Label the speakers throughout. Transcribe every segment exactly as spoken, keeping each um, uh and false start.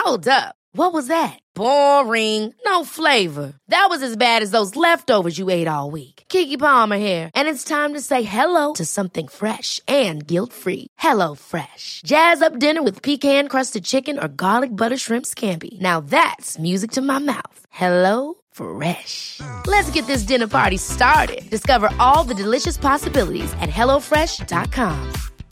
Speaker 1: Hold up. What was that? Boring. No flavor. That was as bad as those leftovers you ate all week. Keke Palmer here, and it's time to say hello to something fresh and guilt-free. Hello Fresh. Jazz up dinner with pecan-crusted chicken or garlic butter shrimp scampi. Now that's music to my mouth. Hello Fresh. Let's get this dinner party started. Discover all the delicious possibilities at hello fresh dot com.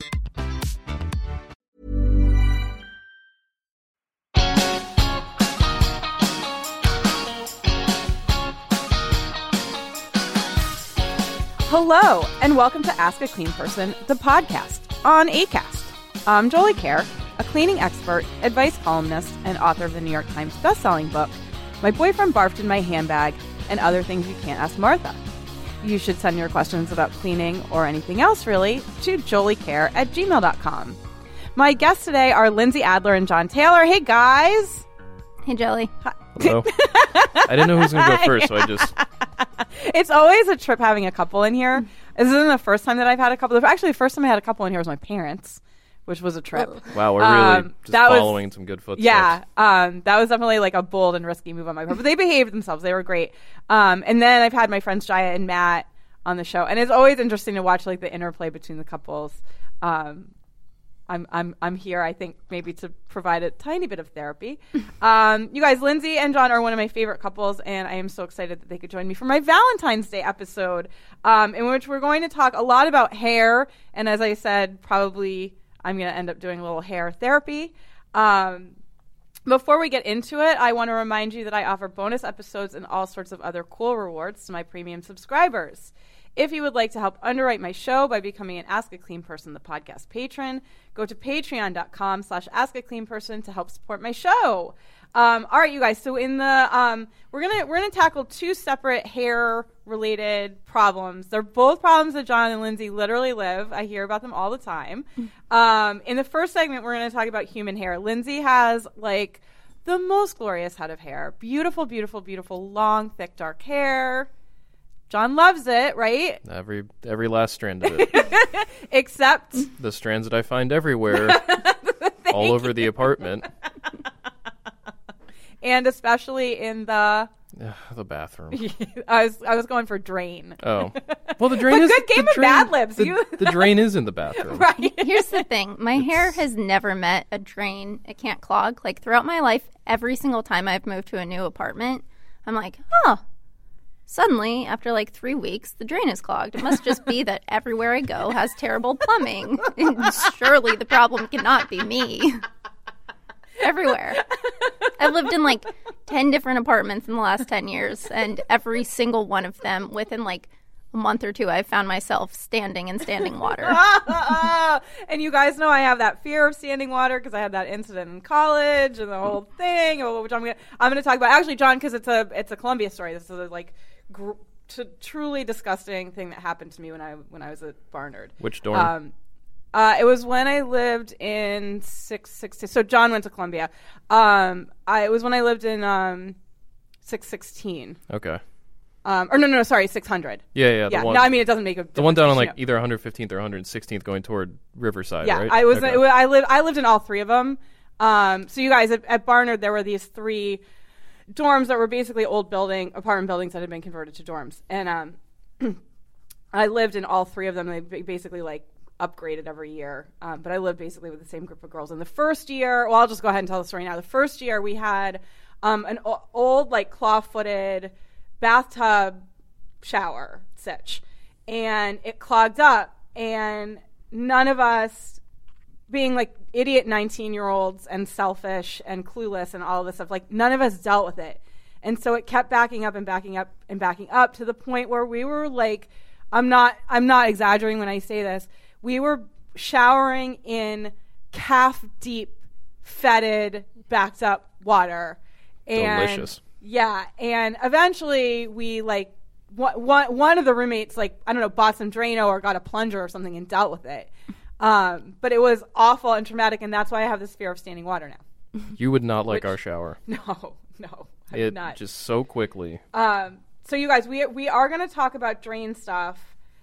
Speaker 2: Hello, and welcome to Ask a Clean Person, the podcast on Acast. I'm Jolie Kerr, a cleaning expert, advice columnist, and author of the New York Times bestselling book, My Boyfriend Barfed in My Handbag, and Other Things You Can't Ask Martha. You should send your questions about cleaning or anything else, really, to joliekerr at gmail dot com. My guests today are Lindsay Adler and John Taylor. Hey, guys.
Speaker 3: Hey, Jolie.
Speaker 2: Hi.
Speaker 4: Hello. I didn't know who was going to go first, so I just...
Speaker 2: It's always a trip having a couple in here. This isn't the first time that I've had a couple. Actually, the first time I had a couple in here was my parents, which was a trip.
Speaker 4: Wow, we're really
Speaker 2: um,
Speaker 4: just
Speaker 2: that
Speaker 4: following
Speaker 2: was,
Speaker 4: some good footsteps.
Speaker 2: Yeah, um, that was definitely like a bold and risky move on my part. But they behaved themselves. They were great. Um, and then I've had my friends Jaya and Matt on the show. And it's always interesting to watch like the interplay between the couples. Um, I'm I'm I'm here, I think, maybe to provide a tiny bit of therapy. Um, you guys, Lindsay and John are one of my favorite couples, and I am so excited that they could join me for my Valentine's Day episode, um, in which we're going to talk a lot about hair. And as I said, probably I'm going to end up doing a little hair therapy. Um, before we get into it, I want to remind you that I offer bonus episodes and all sorts of other cool rewards to my premium subscribers. If you would like to help underwrite my show by becoming an Ask a Clean Person, the podcast patron, go to patreon.com slash Ask a Clean Person to help support my show. Um, all right, you guys. So in the um, we're gonna we're gonna tackle two separate hair related problems. They're both problems that John and Lindsay literally live. I hear about them all the time. Um, in the first segment, we're gonna talk about human hair. Lindsay has like the most glorious head of hair, beautiful, beautiful, beautiful, long, thick, dark hair. John loves it, right?
Speaker 4: Every every last strand of it.
Speaker 2: Except
Speaker 4: the strands that I find everywhere, all over the apartment.
Speaker 2: And especially in the...
Speaker 4: the bathroom.
Speaker 2: I was I was going for drain.
Speaker 4: Oh. Well, the drain
Speaker 2: but
Speaker 4: is...
Speaker 2: good game of
Speaker 4: drain,
Speaker 2: Bad Libs.
Speaker 4: The,
Speaker 2: You...
Speaker 4: the drain is in the bathroom.
Speaker 2: Right.
Speaker 3: Here's the thing. My
Speaker 4: It's...
Speaker 3: hair has never met a drain. It can't clog. Like, throughout my life, every single time I've moved to a new apartment, I'm like, oh... Suddenly, after like three weeks, the drain is clogged. It must just be that everywhere I go has terrible plumbing. And surely the problem cannot be me. Everywhere. I've lived in like ten different apartments in the last ten years, and every single one of them, within like a month or two, I've found myself standing in standing water.
Speaker 2: And you guys know I have that fear of standing water because I had that incident in college and the whole thing, which I'm gonna I'm gonna talk about. Actually, John, because it's a it's a Columbia story. This is a, like. Gr- t- truly disgusting thing that happened to me when I when I was at Barnard.
Speaker 4: Which dorm?
Speaker 2: Um, uh, it was when I lived in six sixteen. So John went to Columbia. Um, I, it was when I lived in um, six sixteen.
Speaker 4: Okay.
Speaker 2: Um, or no, no, no, sorry, six hundred.
Speaker 4: Yeah, yeah. The
Speaker 2: yeah.
Speaker 4: one,
Speaker 2: no, I mean it doesn't make a difference.
Speaker 4: The one down on like
Speaker 2: you know.
Speaker 4: either one hundred fifteenth or one hundred sixteenth going toward Riverside,
Speaker 2: yeah,
Speaker 4: right?
Speaker 2: I was.
Speaker 4: Okay.
Speaker 2: It, I lived. I lived in all three of them. Um, so you guys at, at Barnard, there were these three dorms that were basically old building apartment buildings that had been converted to dorms, and um, I lived in all three of them. They basically like upgraded every year, um, but I lived basically with the same group of girls. In the first year, well, I'll just go ahead and tell the story now. The first year, we had um, an o- old like claw-footed bathtub shower sitch, and it clogged up, and none of us, being like idiot nineteen-year-olds and selfish and clueless and all of this stuff, like none of us dealt with it. And so it kept backing up and backing up and backing up to the point where we were like, I'm not I'm not exaggerating when I say this, we were showering in calf-deep, fetid, backed up water. And
Speaker 4: delicious.
Speaker 2: Yeah, and eventually we like one one of the roommates like I don't know bought some Drano or got a plunger or something and dealt with it. Um, but it was awful and traumatic, and that's why I have this fear of standing water now.
Speaker 4: You would not like
Speaker 2: Which,
Speaker 4: our shower.
Speaker 2: No, no, I
Speaker 4: it
Speaker 2: would not.
Speaker 4: Just so quickly.
Speaker 2: Um, so you guys, we we are going to talk about drain stuff.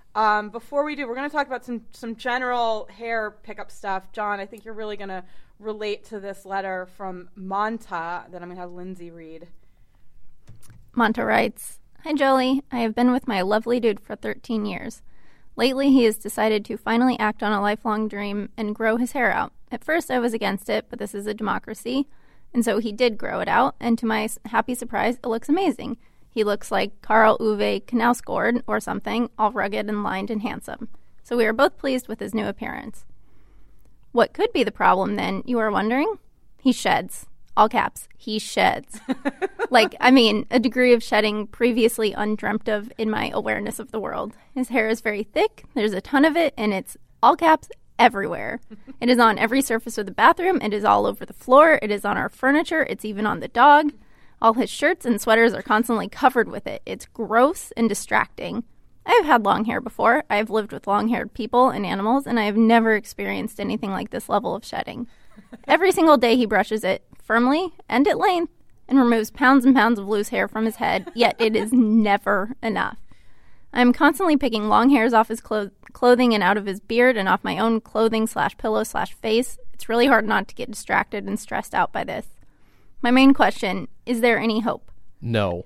Speaker 2: Um, before we do, we're going to talk about some, some general hair pickup stuff. John, I think you're really going to relate to this letter from Monta that I'm going to have Lindsay read.
Speaker 3: Monta writes, "Hi, Jolie. I have been with my lovely dude for thirteen years. Lately, he has decided to finally act on a lifelong dream and grow his hair out. At first, I was against it, but this is a democracy. And so he did grow it out, and to my happy surprise, it looks amazing. He looks like Karl Uwe Knausgård or something, all rugged and lined and handsome. So we are both pleased with his new appearance. What could be the problem, then, you are wondering? He sheds. All caps, he sheds. Like, I mean, a degree of shedding previously undreamt of in my awareness of the world. His hair is very thick, there's a ton of it, and it's, all caps, everywhere. It is on every surface of the bathroom, it is all over the floor, it is on our furniture, it's even on the dog. All his shirts and sweaters are constantly covered with it. It's gross and distracting. I have had long hair before. I have lived with long-haired people and animals, and I have never experienced anything like this level of shedding. Every single day he brushes it, firmly and at length, and removes pounds and pounds of loose hair from his head, yet it is never enough. I am constantly picking long hairs off his clo- clothing and out of his beard and off my own clothing slash pillow slash face. It's really hard not to get distracted and stressed out by this. My main question, is there any hope?
Speaker 4: No.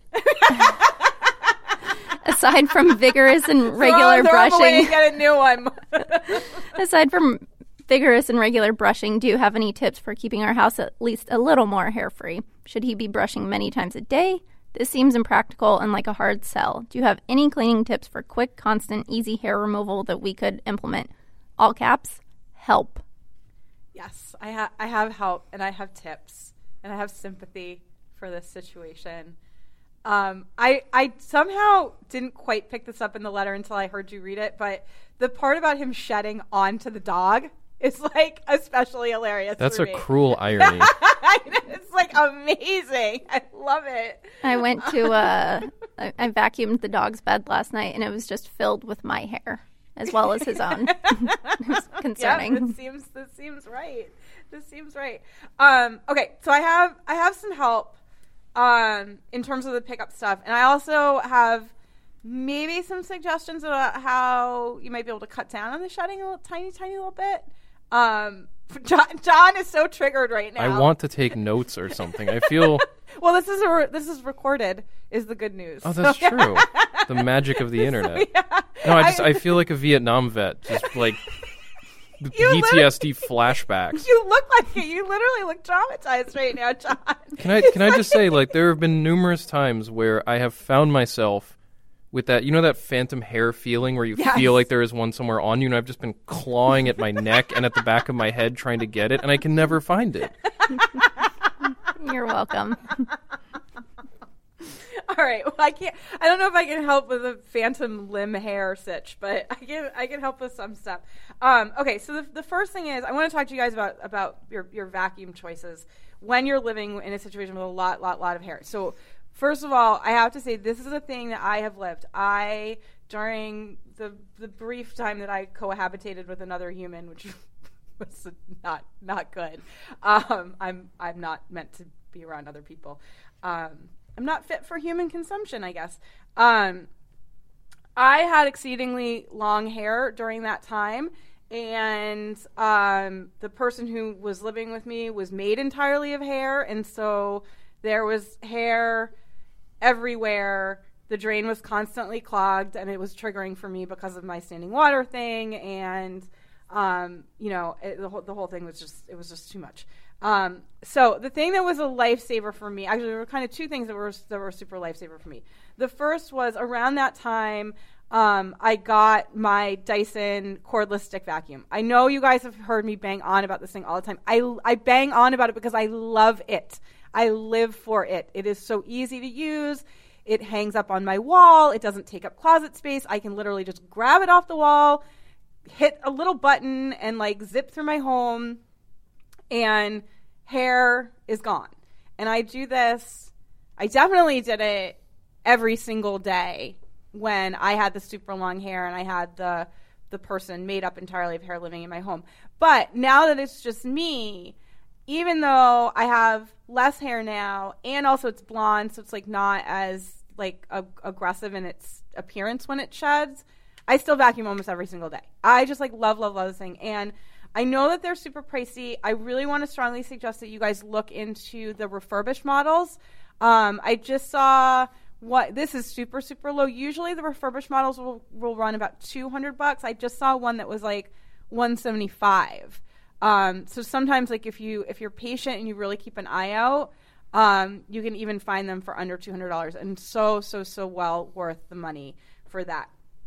Speaker 3: Aside from vigorous and regular
Speaker 2: throw, throw
Speaker 3: brushing.
Speaker 2: Away and get a new one.
Speaker 3: Aside from vigorous and regular brushing, do you have any tips for keeping our house at least a little more hair-free? Should he be brushing many times a day? This seems impractical and like a hard sell. Do you have any cleaning tips for quick, constant, easy hair removal that we could implement? All caps, help.
Speaker 2: Yes, I, ha- I have help, and I have tips, and I have sympathy for this situation. Um, I I somehow didn't quite pick this up in the letter until I heard you read it, but the part about him shedding onto the dog is like especially hilarious.
Speaker 4: That's
Speaker 2: for
Speaker 4: a
Speaker 2: me.
Speaker 4: cruel irony.
Speaker 2: It's like amazing. I love it.
Speaker 3: I went to, uh, I, I vacuumed the dog's bed last night, and it was just filled with my hair, as well as his own. It was concerning.
Speaker 2: Yeah, this seems this seems right. This seems right. Um, okay, so I have I have some help um, in terms of the pickup stuff, and I also have maybe some suggestions about how you might be able to cut down on the shedding a little, tiny, tiny little bit. Um, John, John is so triggered right now.
Speaker 4: I want to take notes or something. I feel.
Speaker 2: Well, this is a re- this is recorded. Is the good news?
Speaker 4: Oh, that's
Speaker 2: so,
Speaker 4: true. The magic of the internet.
Speaker 2: So, yeah.
Speaker 4: No, I just I feel like a Vietnam vet, just like
Speaker 2: You
Speaker 4: P T S D flashbacks.
Speaker 2: You look like it. You literally look traumatized right now, John.
Speaker 4: Can I can I just say, like, there have been numerous times where I have found myself with that, you know, that phantom hair feeling where you
Speaker 2: Yes.
Speaker 4: feel like there is one somewhere on you, and I've just been clawing at my neck and at the back of my head trying to get it, and I can never find it.
Speaker 3: You're welcome.
Speaker 2: All right. Well, I can't. I don't know if I can help with a phantom limb hair sitch, but I can. I can help with some stuff. Um, okay. So the, the first thing is, I want to talk to you guys about about your your vacuum choices when you're living in a situation with a lot, lot, lot of hair. So first of all, I have to say this is a thing that I have lived. I during the the brief time that I cohabitated with another human, which was not not good. Um, I'm I'm not meant to be around other people. Um, I'm not fit for human consumption, I guess. Um, I had exceedingly long hair during that time, and um, the person who was living with me was made entirely of hair, and so there was hair everywhere. The drain was constantly clogged, and it was triggering for me because of my standing water thing, and um, you know, it, the whole the whole thing was just it was just too much. Um, so the thing that was a lifesaver for me, actually there were kind of two things that were that were a super lifesaver for me. The first was around that time, um, I got my Dyson cordless stick vacuum. I know you guys have heard me bang on about this thing all the time. I, I bang on about it because I love it. I live for it. It is so easy to use. It hangs up on my wall. It doesn't take up closet space. I can literally just grab it off the wall, hit a little button, and like zip through my home, and hair is gone. And I do this, I definitely did it every single day when I had the super long hair and I had the the person made up entirely of hair living in my home. But now that it's just me, even though I have less hair now, and also it's blonde, so it's like not as like ag- aggressive in its appearance when it sheds, I still vacuum almost every single day. I just like love, love, love this thing. And I know that they're super pricey. I really want to strongly suggest that you guys look into the refurbished models. Um, I just saw what this is super, super low. Usually the refurbished models will, will run about two hundred bucks. I just saw one that was like one seventy-five. Um, so sometimes like if you, if you're patient and you really keep an eye out, um, you can even find them for under two hundred dollars, and so, so, so well worth the money for that.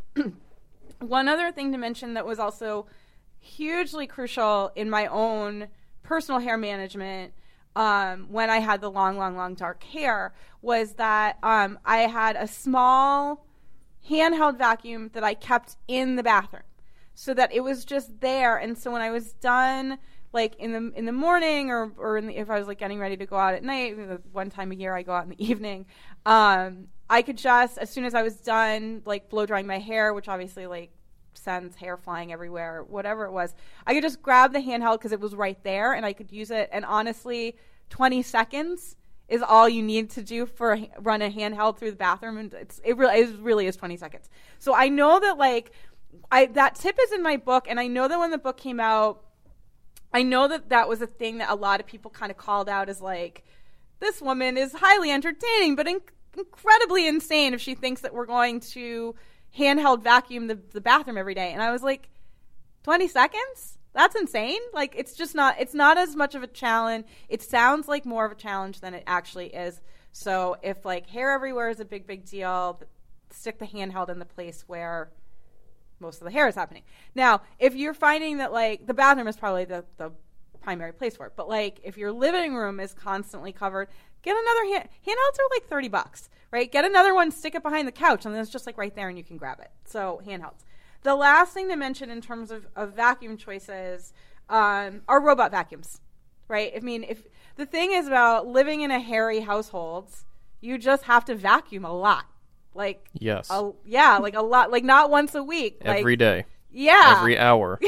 Speaker 2: One other thing to mention that was also hugely crucial in my own personal hair management um, when I had the long, long, long dark hair was that um, I had a small handheld vacuum that I kept in the bathroom so that it was just there. And so when I was done, like in the in the morning or or in the, if I was like getting ready to go out at night, one time a year I go out in the evening, um, I could just, as soon as I was done, like blow drying my hair, which obviously like sends hair flying everywhere, whatever it was, I could just grab the handheld because it was right there and I could use it. And honestly, twenty seconds is all you need to do for a, run a handheld through the bathroom, and it's it really it really is twenty seconds. So I know that like I that tip is in my book, and I know that when the book came out, I know that that was a thing that a lot of people kind of called out as like, this woman is highly entertaining but in- incredibly insane if she thinks that we're going to handheld vacuum the, the bathroom every day. And I was like, twenty seconds? That's insane. Like, it's just not, it's not as much of a challenge. It sounds like more of a challenge than it actually is. So if like hair everywhere is a big, big deal, stick the handheld in the place where most of the hair is happening. Now, if you're finding that like the bathroom is probably the, the primary place for it, but like if your living room is constantly covered, get another hand. Handhelds are like thirty bucks, right? Get another one, stick it behind the couch, and then it's just like right there and you can grab it. So handhelds. The last thing to mention in terms of, of vacuum choices um, are robot vacuums, right? I mean, if the thing is about living in a hairy household, you just have to vacuum a lot. Like,
Speaker 4: yes.
Speaker 2: A, yeah, like a lot, like not once a week.
Speaker 4: Every
Speaker 2: like,
Speaker 4: day.
Speaker 2: Yeah.
Speaker 4: Every hour.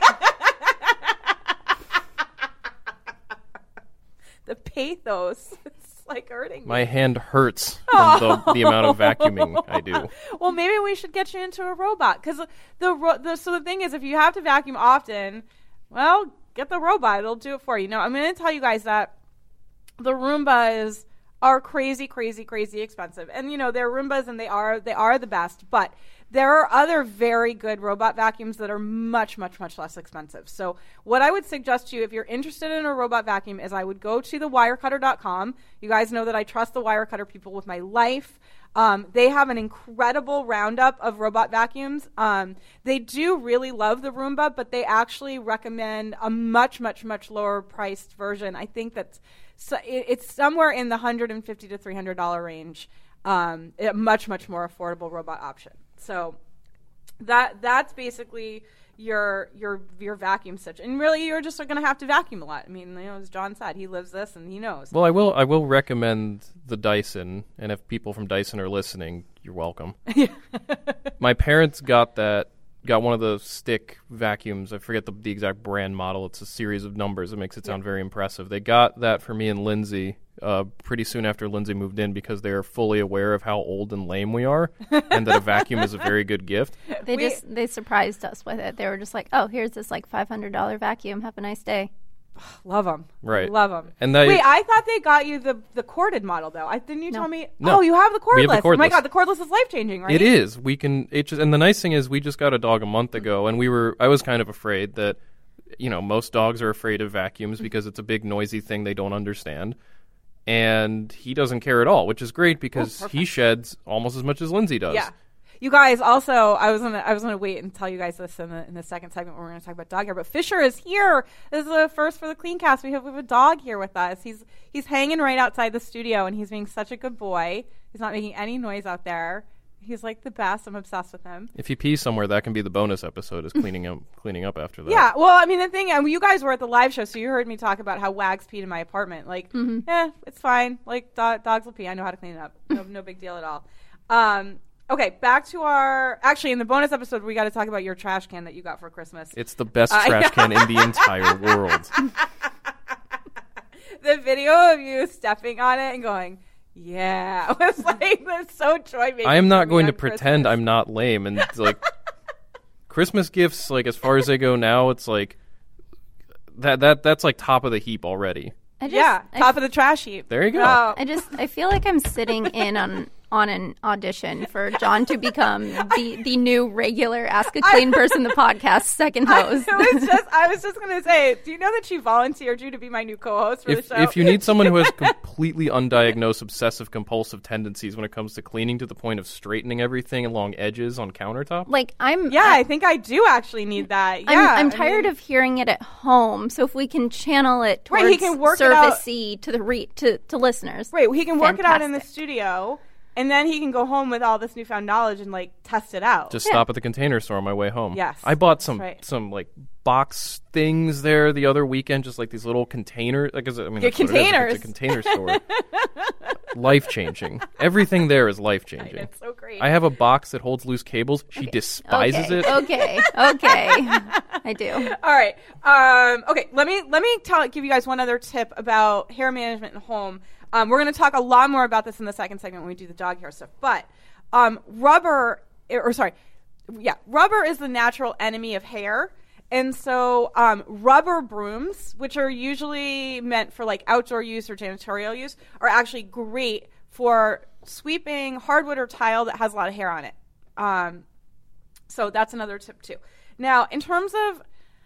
Speaker 2: The pathos. It's like hurting me.
Speaker 4: My hand hurts from the, the amount of vacuuming I do.
Speaker 2: Well, maybe we should get you into a robot. Because the, ro- the, so the thing is, if you have to vacuum often, well, get the robot. It'll do it for you. Now, I'm going to tell you guys that the Roombas are crazy, crazy, crazy expensive. And, you know, they're Roombas and they are they are the best. But there are other very good robot vacuums that are much, much, much less expensive. So what I would suggest to you if you're interested in a robot vacuum is I would go to the wirecutter dot com. You guys know that I trust the Wirecutter people with my life. Um, they have an incredible roundup of robot vacuums. Um, they do really love the Roomba, but they actually recommend a much, much, much lower priced version. I think that's So it, it's somewhere in the one hundred fifty dollars to three hundred dollars range, um, a much, much more affordable robot option. So that that's basically your your your vacuum stitch. And really, you're just going to have to vacuum a lot. I mean, you know, as John said, he lives this and he knows.
Speaker 4: Well, I will I will recommend the Dyson, and if people from Dyson are listening, you're welcome. My parents got that. Got one of the stick vacuums. I forget the, the exact brand model. It's a series of numbers. It makes it sound yeah. very impressive. They got that for me and Lindsay uh, pretty soon after Lindsay moved in because they are fully aware of how old and lame we are and that a vacuum is a very good gift.
Speaker 3: They
Speaker 2: we,
Speaker 3: just they surprised us with it. They were just like, oh, here's this like five hundred dollars vacuum. Have a nice day.
Speaker 2: Love them.
Speaker 4: Right.
Speaker 2: Love them.
Speaker 4: And they,
Speaker 2: Wait, I thought they got you the, the corded model, though. I Didn't you
Speaker 3: no.
Speaker 2: tell me?
Speaker 4: No.
Speaker 2: Oh, you have the cordless.
Speaker 4: We have the cordless.
Speaker 2: Oh, my God. The cordless is life-changing, right?
Speaker 4: It is. We can, it just, and the nice thing is we just got a dog a month ago, and we were, I was kind of afraid that, you know, most dogs are afraid of vacuums because it's a big noisy thing they don't understand. And he doesn't care at all, which is great because
Speaker 2: oh,
Speaker 4: he sheds almost as much as Lindsay does.
Speaker 2: Yeah. You guys, also, I was gonna, I was gonna wait and tell you guys this in the in the second segment where we're gonna talk about dog hair. But Fisher is here. This is the first for the Cleancast. We have, we have a dog here with us. He's he's hanging right outside the studio, and he's being such a good boy. He's not making any noise out there. He's like the best. I'm obsessed with him.
Speaker 4: If he pees somewhere, that can be the bonus episode, is cleaning up cleaning up after that.
Speaker 2: Yeah. Well, I mean, the thing, I mean, you guys were at the live show, so you heard me talk about how Wags peed in my apartment. Like,
Speaker 3: mm-hmm.
Speaker 2: eh, it's fine. Like, do- dogs will pee. I know how to clean it up. No, no big deal at all. Um. Okay, back to our... Actually, in the bonus episode, we got to talk about your trash can that you got for Christmas.
Speaker 4: It's the best uh, trash can in the entire world.
Speaker 2: The video of you stepping on it and going, yeah, it was like, that's so joy-making.
Speaker 4: I am not going to
Speaker 2: Christmas.
Speaker 4: pretend I'm not lame and, like, Christmas gifts, like as far as they go now, it's like that that that's like top of the heap already.
Speaker 3: I just,
Speaker 2: yeah,
Speaker 3: I
Speaker 2: top of the trash heap.
Speaker 4: There you go.
Speaker 2: Oh.
Speaker 3: I just I feel like I'm sitting in on on an audition for John to become the the new regular Ask a Clean Person the podcast second host.
Speaker 2: I was just I was just gonna say, do you know that she volunteered you to be my new co-host for
Speaker 4: If
Speaker 2: the show?
Speaker 4: if you need someone who has completely undiagnosed obsessive compulsive tendencies when it comes to cleaning to the point of straightening everything along edges on countertop,
Speaker 3: Like I'm
Speaker 2: yeah,
Speaker 3: I,
Speaker 2: I think I do actually need that. Yeah,
Speaker 3: I'm, I'm
Speaker 2: I
Speaker 3: tired
Speaker 2: mean-
Speaker 3: of hearing it at home. So if we can channel it towards
Speaker 2: Right, he can work it out-
Speaker 3: servicey to the re- to to listeners,
Speaker 2: Right, he can work it out in the
Speaker 3: Fantastic.
Speaker 2: studio, and then he can go home with all this newfound knowledge and like test it out.
Speaker 4: just
Speaker 3: Yeah.
Speaker 4: stop at the Container Store on my way home.
Speaker 2: Yes,
Speaker 4: I bought some
Speaker 2: that's right.
Speaker 4: some like box things there the other weekend, just like these little containers. Like, is it- I mean,
Speaker 2: Yeah,
Speaker 4: that's what it is.
Speaker 2: containers.
Speaker 4: It's a container store. Life changing. Everything there is life changing.
Speaker 2: It's so great.
Speaker 4: I have a box that holds loose cables. She despises
Speaker 3: okay,
Speaker 4: it.
Speaker 3: Okay, okay, I do.
Speaker 2: All right. Um, okay. Let me let me tell give you guys one other tip about hair management at home. Um, we're going to talk a lot more about this in the second segment when we do the dog hair stuff. But um, rubber, or sorry, yeah, rubber is the natural enemy of hair. And so um, rubber brooms, which are usually meant for like outdoor use or janitorial use, are actually great for sweeping hardwood or tile that has a lot of hair on it. Um, so that's another tip too. Now, in terms of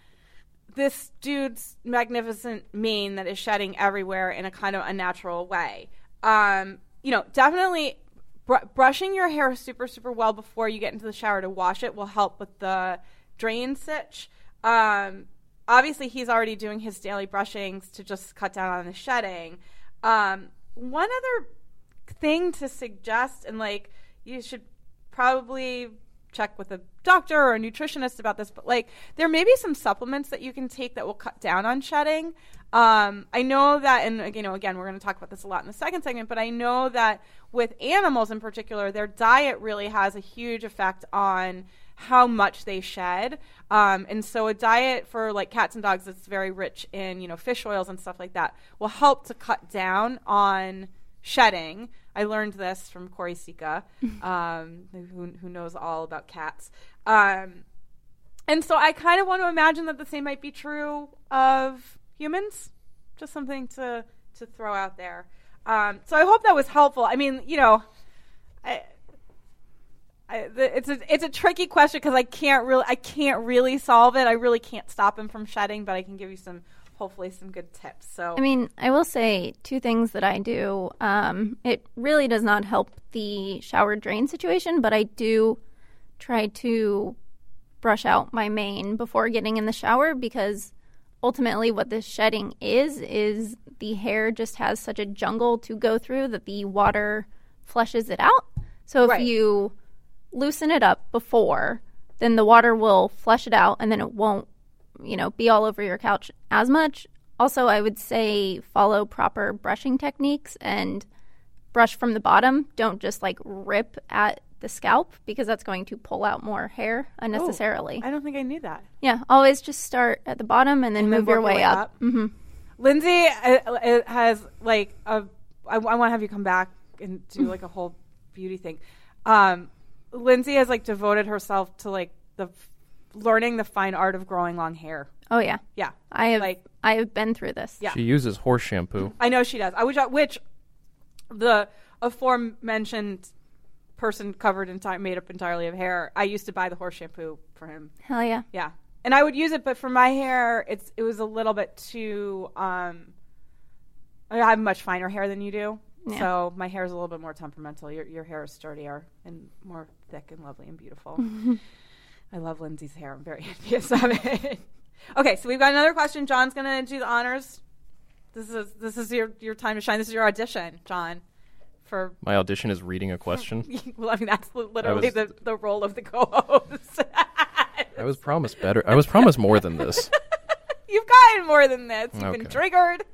Speaker 2: this dude's magnificent mane that is shedding everywhere in a kind of unnatural way, um, you know, definitely br- brushing your hair super, super well before you get into the shower to wash it will help with the drain sitch. Um, obviously, he's already doing his daily brushings to just cut down on the shedding. Um, one other thing to suggest, and like you should probably check with a doctor or a nutritionist about this, but like there may be some supplements that you can take that will cut down on shedding. Um, I know that, and you know, again, we're going to talk about this a lot in the second segment, but I know that with animals in particular, their diet really has a huge effect on how much they shed. Um, and so a diet for like cats and dogs that's very rich in, you know, fish oils and stuff like that will help to cut down on shedding. I learned this from Corey Sika, um, who, who knows all about cats. Um, and so I kind of want to imagine that the same might be true of humans. Just something to, to throw out there. Um, so I hope that was helpful. I mean, you know, I, I, the, it's a it's a tricky question because I can't really I can't really solve it. I really can't stop him from shedding, but I can give you some hopefully some good tips. So
Speaker 3: I mean, I will say two things that I do. Um, it really does not help the shower drain situation, but I do try to brush out my mane before getting in the shower because ultimately what this shedding is is the hair just has such a jungle to go through that the water flushes it out. So if
Speaker 2: Right.
Speaker 3: you loosen it up before, then the water will flush it out and then it won't, you know, be all over your couch as much. Also, I would say follow proper brushing techniques and brush from the bottom. Don't just like rip at the scalp because that's going to pull out more hair unnecessarily.
Speaker 2: I don't think I knew that.
Speaker 3: Yeah, always just start at the bottom and then
Speaker 2: And
Speaker 3: move
Speaker 2: then
Speaker 3: your
Speaker 2: work your
Speaker 3: way
Speaker 2: way
Speaker 3: up.
Speaker 2: up.
Speaker 3: Mm-hmm.
Speaker 2: Lindsay uh, uh, has like a. I, I want to have you come back and do like a whole beauty thing. Um, Lindsay has like devoted herself to like the learning the fine art of growing long hair.
Speaker 3: Oh yeah,
Speaker 2: Yeah,
Speaker 3: I have.
Speaker 2: like
Speaker 3: I have been through this.
Speaker 2: Yeah.
Speaker 4: She uses horse shampoo.
Speaker 2: I know she does. I which which the aforementioned person covered enti- made up entirely of hair. I used to buy the horse shampoo for him.
Speaker 3: Hell yeah.
Speaker 2: Yeah, and I would use it, but for my hair, it's it was a little bit too. Um, I have much finer hair than you do,
Speaker 3: Yeah.
Speaker 2: so my hair is a little bit more temperamental. Your your hair is sturdier and more thick and lovely and beautiful. I love Lindsay's hair. I'm very envious of it. Okay, so we've got another question. John's gonna do the honors. This is this is your your time to shine. This is your audition, John. For
Speaker 4: My audition is reading a question.
Speaker 2: well, I mean that's literally
Speaker 4: was-
Speaker 2: the the role of the co-host.
Speaker 4: I was promised better. I was promised more than this.
Speaker 2: You've gotten more than this. You've been
Speaker 4: Okay.
Speaker 2: triggered.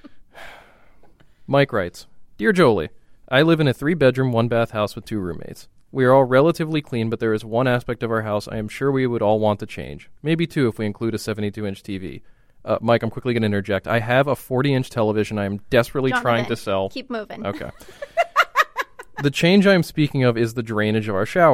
Speaker 4: Mike writes, Dear Jolie, I live in a three-bedroom, one-bath house with two roommates. We are all relatively clean, but there is one aspect of our house I am sure we would all want to change. Maybe two if we include a seventy-two inch T V. Uh, Mike, I'm quickly going to interject. I have a forty inch television I am desperately trying
Speaker 3: Jonathan,
Speaker 4: to sell.
Speaker 3: Keep moving.
Speaker 4: Okay. The change I am speaking of is the drainage of our shower.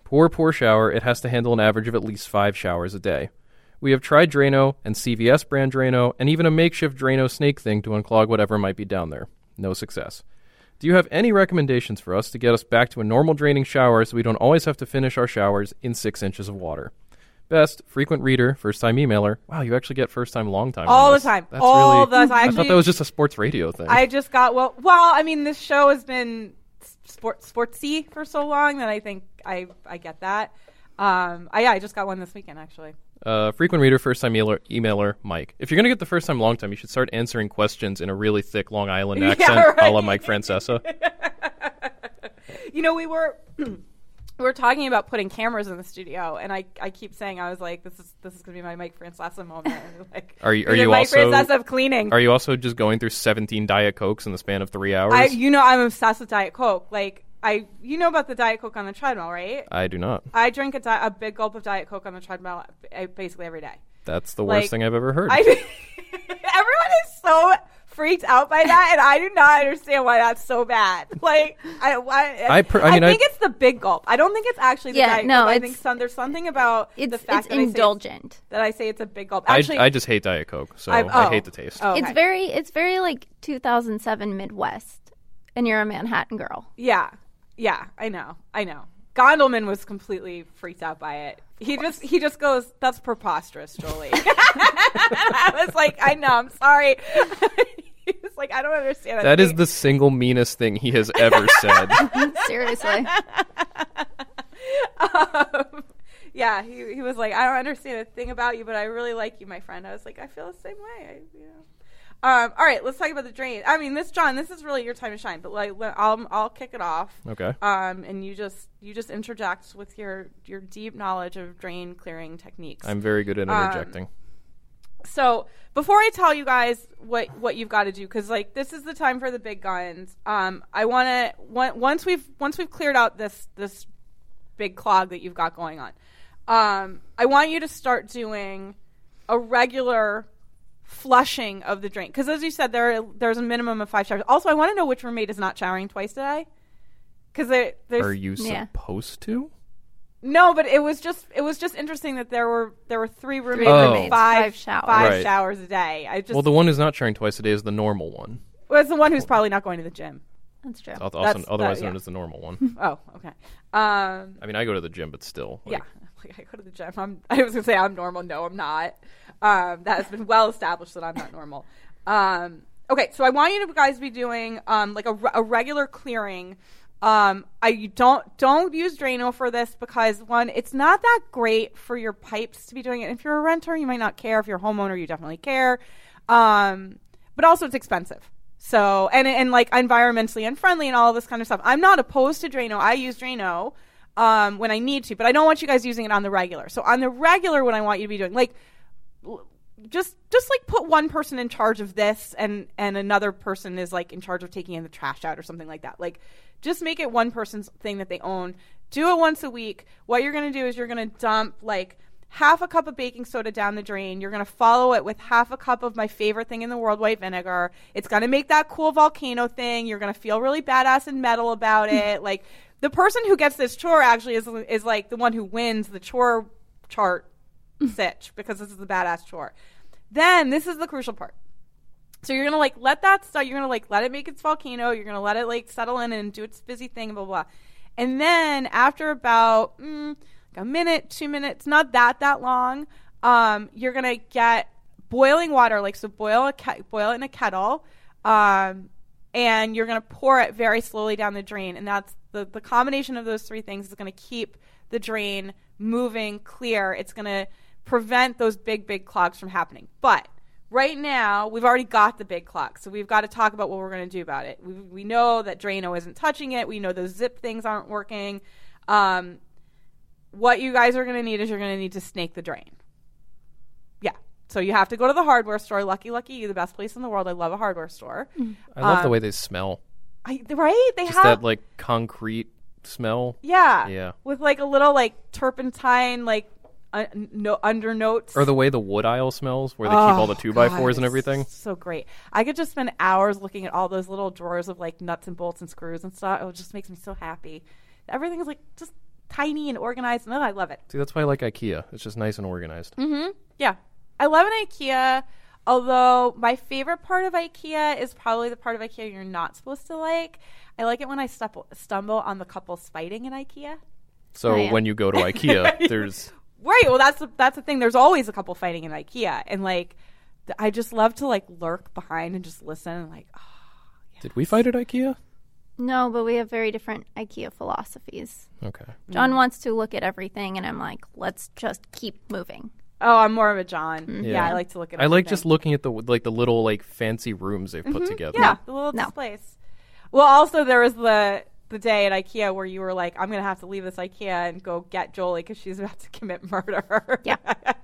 Speaker 4: Poor, poor shower. It has to handle an average of at least five showers a day. We have tried Drano and C V S brand Drano and even a makeshift Drano snake thing to unclog whatever might be down there. No success. Do you have any recommendations for us to get us back to a normal draining shower so we don't always have to finish our showers in six inches of water? Best, frequent reader, first-time emailer. Wow, you actually get first-time, long-time.
Speaker 2: All the
Speaker 4: this.
Speaker 2: time.
Speaker 4: That's
Speaker 2: All
Speaker 4: really,
Speaker 2: the time.
Speaker 4: I
Speaker 2: Actually,
Speaker 4: thought that was just a sports radio thing.
Speaker 2: I just got, well, well, I mean, this show has been sport, sportsy for so long that I think I I get that. Um, I, yeah, I just got one this weekend, actually.
Speaker 4: Uh, frequent reader, first-time emailer, emailer, Mike. If you're going to get the first-time, long-time, you should start answering questions in a really thick Long Island
Speaker 2: Yeah,
Speaker 4: accent,
Speaker 2: right.
Speaker 4: a la Mike Francesa.
Speaker 2: You know, we were... We were talking about putting cameras in the studio, and I, I keep saying, I was like, this is this is gonna be my Mike Francesa moment. Like,
Speaker 4: Are you- are
Speaker 2: the
Speaker 4: you
Speaker 2: Mike
Speaker 4: also-
Speaker 2: Francesa of cleaning?
Speaker 4: Are you also just going through seventeen Diet Cokes in the span of three hours?
Speaker 2: I, you know, I'm obsessed with Diet Coke. Like, I, you know about the Diet Coke on the treadmill, right?
Speaker 4: I do not.
Speaker 2: I drink a, di- a big gulp of Diet Coke on the treadmill uh, basically every day.
Speaker 4: That's the
Speaker 2: Like,
Speaker 4: worst thing I've ever heard.
Speaker 2: I, everyone is so freaked out by that, and I do not understand why that's so bad. Like, I, I,
Speaker 4: I per- I mean,
Speaker 2: think
Speaker 4: I-
Speaker 2: it's the big gulp. I don't think it's actually the
Speaker 3: Yeah,
Speaker 2: Diet
Speaker 3: no,
Speaker 2: Coke. I
Speaker 3: it's-
Speaker 2: think some, there's something about
Speaker 3: It's
Speaker 2: the fact
Speaker 3: it's
Speaker 2: that I say
Speaker 3: indulgent.
Speaker 2: that I say it's a big gulp.
Speaker 4: I,
Speaker 2: Actually,
Speaker 4: I just hate Diet Coke, so
Speaker 2: I've-
Speaker 4: I
Speaker 2: oh.
Speaker 4: hate the taste.
Speaker 2: Oh,
Speaker 3: It's
Speaker 2: okay.
Speaker 3: very it's very like two thousand seven Midwest, and you're a Manhattan girl.
Speaker 2: Yeah, yeah, I know, I know. Gondelman was completely freaked out by it. He just he just goes, "That's preposterous, Jolie." And I was like, "I know, I'm sorry." He was like, "I don't understand."
Speaker 4: That is the single meanest thing he has ever said.
Speaker 3: Seriously.
Speaker 2: um, yeah, he he was like, "I don't understand a thing about you, but I really like you, my friend." I was like, "I feel the same way." I, you know. Um, all right, let's talk about the drain. I mean, this, John, this is really your time to shine. But like, let- I'll I'll kick it off.
Speaker 4: Okay.
Speaker 2: Um, and you just you just interject with your your deep knowledge of drain clearing techniques.
Speaker 4: I'm very good at
Speaker 2: Um,
Speaker 4: interjecting.
Speaker 2: So before I tell you guys what, what you've got to do, because like this is the time for the big guns. Um, I want to once we've once we've cleared out this this big clog that you've got going on. Um, I want you to start doing a regular flushing of the drain, because as you said, there there's a minimum of five showers. Also, I want to know which roommate is not showering twice today, because there, there's
Speaker 4: Are you
Speaker 3: Yeah.
Speaker 4: supposed to?
Speaker 2: no, but it was just it was just interesting that there were there were three roommates
Speaker 4: Oh.
Speaker 2: with five
Speaker 3: Five showers.
Speaker 2: five
Speaker 4: Right.
Speaker 2: showers a day. I just
Speaker 4: Well, the one who's not showering twice a day is the normal one.
Speaker 2: was the one who's probably not going to the gym.
Speaker 3: That's true.
Speaker 4: Also,
Speaker 2: That's-
Speaker 4: otherwise
Speaker 2: that-
Speaker 4: known
Speaker 2: yeah.
Speaker 4: as the normal one.
Speaker 2: Oh, okay. Um,
Speaker 4: I mean, I go to the gym, but still. Like,
Speaker 2: yeah, like I go to the gym. I'm, I was gonna say I'm normal. No, I'm not. Um, that has been well established that I'm not normal. Um, okay, so I want you to guys be doing um, like a, re- a regular clearing. Um, I you don't don't use Drano for this because one, it's not that great for your pipes to be doing it. If you're a renter, you might not care. If you're a homeowner, you definitely care. Um, but also it's expensive. So and and like environmentally unfriendly and all of this kind of stuff. I'm not opposed to Drano. I use Drano um, when I need to, but I don't want you guys using it on the regular. So on the regular, what I want you to be doing, like l- just just like put one person in charge of this and and another person is like in charge of taking the trash out or something like that. Like just make it one person's thing that they own. Do it once a week. What you're going to do is you're going to dump like half a cup of baking soda down the drain. You're going to follow it with half a cup of my favorite thing in the world, white vinegar. It's going to make that cool volcano thing. You're going to feel really badass and metal about it. Like the person who gets this chore actually is is like the one who wins the chore chart sitch because this is the badass chore. Then this is the crucial part. So you're going to like let that start. You're going to like let it make its volcano. You're going to let it like settle in and do its busy thing, blah, blah, blah. And then after about mm, a minute, two minutes, not that, that long, um, you're going to get boiling water. Like, so boil a ke- boil it in a kettle. Um, and you're going to pour it very slowly down the drain. And that's the, the combination of those three things is going to keep the drain moving clear. It's going to prevent those big, big clogs from happening. But right now, we've already got the big clog, so we've got to talk about what we're going to do about it. We, we know that Drano isn't touching it. We know those zip things aren't working. Um, what you guys are going to need is you're going to need to snake the drain. Yeah. So you have to go to the hardware store. Lucky, lucky you, the best place in the world. I love a hardware store.
Speaker 4: I love the
Speaker 2: Um,
Speaker 4: way they smell.
Speaker 2: I, right? They
Speaker 4: Just
Speaker 2: have
Speaker 4: that like concrete smell.
Speaker 2: yeah,
Speaker 4: Yeah.
Speaker 2: with like a little like turpentine like uh, no under notes.
Speaker 4: Or the way the wood aisle smells, where they
Speaker 2: Oh,
Speaker 4: keep all the two by
Speaker 2: God,
Speaker 4: fours and
Speaker 2: it's
Speaker 4: everything.
Speaker 2: So great. I could just spend hours looking at all those little drawers of like nuts and bolts and screws and stuff. It just makes me so happy. Everything is like just tiny and organized. And oh, I love it.
Speaker 4: See, that's why I like IKEA. It's just nice and organized.
Speaker 2: Mm-hmm. Yeah. I love an IKEA, although my favorite part of IKEA is probably the part of IKEA you're not supposed to like. I like it when I stumble, stumble on the couples fighting in IKEA.
Speaker 4: So
Speaker 3: Oh, yeah.
Speaker 4: when you go to IKEA, there's...
Speaker 2: Right. Well, that's the, that's the thing. There's always a couple fighting in IKEA. And, like, th- I just love to, like, lurk behind and just listen and, like, oh.
Speaker 4: Did we fight at IKEA?
Speaker 3: No, but we have very different IKEA philosophies.
Speaker 4: Okay.
Speaker 3: John wants to look at everything, and I'm like, let's just keep moving.
Speaker 2: Oh, I'm more of a John.
Speaker 3: Mm-hmm.
Speaker 2: Yeah,
Speaker 4: Yeah.
Speaker 2: I like to look at
Speaker 4: I like
Speaker 2: everything.
Speaker 4: just looking at the like the little like fancy rooms they've put together.
Speaker 2: Yeah, the little
Speaker 3: No.
Speaker 2: displays. Well, also there was the the day at IKEA where you were like, I'm going to have to leave this IKEA and go get Jolie because she's about to commit murder.
Speaker 3: Yeah.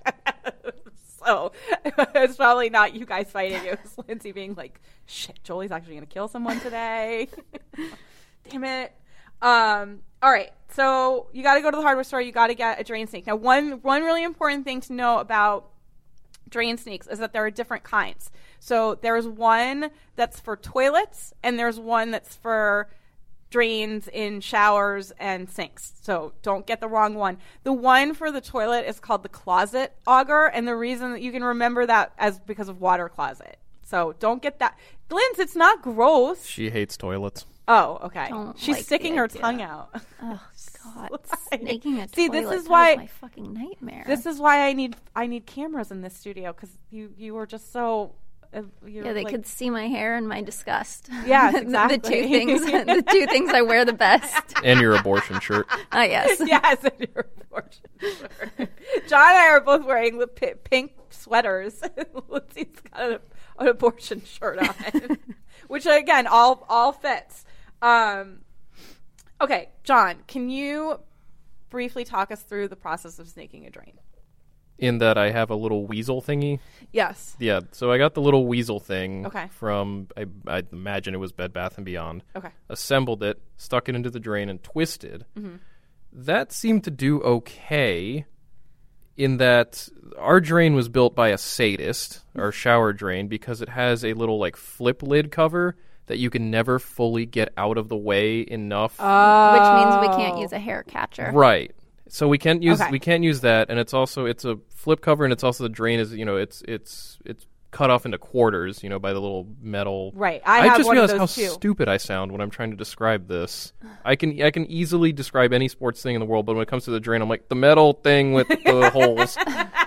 Speaker 2: So it's probably not you guys fighting. It was Lindsay being like, shit, Jolie's actually going to kill someone today. Damn it. Um, all right. So you got to go to the hardware store. You got to get a drain snake. Now, one one really important thing to know about drain snakes is that there are different kinds. So there's one that's for toilets and there's one that's for drains in showers and sinks. So don't get the wrong one. The one for the toilet is called the closet auger, and the reason that you can remember that as because of water closet. So don't get that. Linz, it's not gross.
Speaker 4: She hates toilets.
Speaker 2: Oh, okay.
Speaker 3: Don't
Speaker 2: She's
Speaker 3: like the
Speaker 2: sticking her
Speaker 3: idea.
Speaker 2: tongue out.
Speaker 3: Oh God,
Speaker 2: Why?
Speaker 3: snaking a
Speaker 2: See,
Speaker 3: toilet.
Speaker 2: this is
Speaker 3: that
Speaker 2: why-
Speaker 3: my fucking nightmare.
Speaker 2: This is why I need I need cameras in this studio because you you were just so. Uh, you
Speaker 3: yeah,
Speaker 2: were
Speaker 3: they
Speaker 2: like,
Speaker 3: could see my hair and my disgust.
Speaker 2: Yes,
Speaker 3: The-
Speaker 2: exactly.
Speaker 3: the two things, the two things I wear the best.
Speaker 4: And your abortion shirt.
Speaker 3: Ah, yes.
Speaker 2: Yes, and your abortion shirt. John and I are both wearing the pi- pink sweaters. Lindsay's got an, an abortion shirt on, which again all all fits. Um, okay, John, can you briefly talk us through the process of snaking a drain?
Speaker 4: In that I have a little weasel thingy.
Speaker 2: Yes.
Speaker 4: Yeah, so I got the little weasel thing
Speaker 2: Okay.
Speaker 4: from, I, I imagine it was Bed Bath and Beyond.
Speaker 2: Okay.
Speaker 4: Assembled it, stuck it into the drain, and twisted.
Speaker 2: Mm-hmm.
Speaker 4: That seemed to do okay in that our drain was built by a sadist, our shower drain, because it has a little like flip lid cover that you can never fully get out of the way enough.
Speaker 2: Uh,
Speaker 3: Which means we can't use a hair catcher.
Speaker 4: Right. So we can't use
Speaker 2: Okay.
Speaker 4: we can't use that, and it's also it's a flip cover, and it's also the drain is you know it's it's it's cut off into quarters, you know, by the little metal.
Speaker 2: Right. I have
Speaker 4: just
Speaker 2: one of
Speaker 4: realized
Speaker 2: those
Speaker 4: how
Speaker 2: too.
Speaker 4: stupid I sound when I'm trying to describe this. I can I can easily describe any sports thing in the world, but when it comes to the drain, I'm like the metal thing with the holes.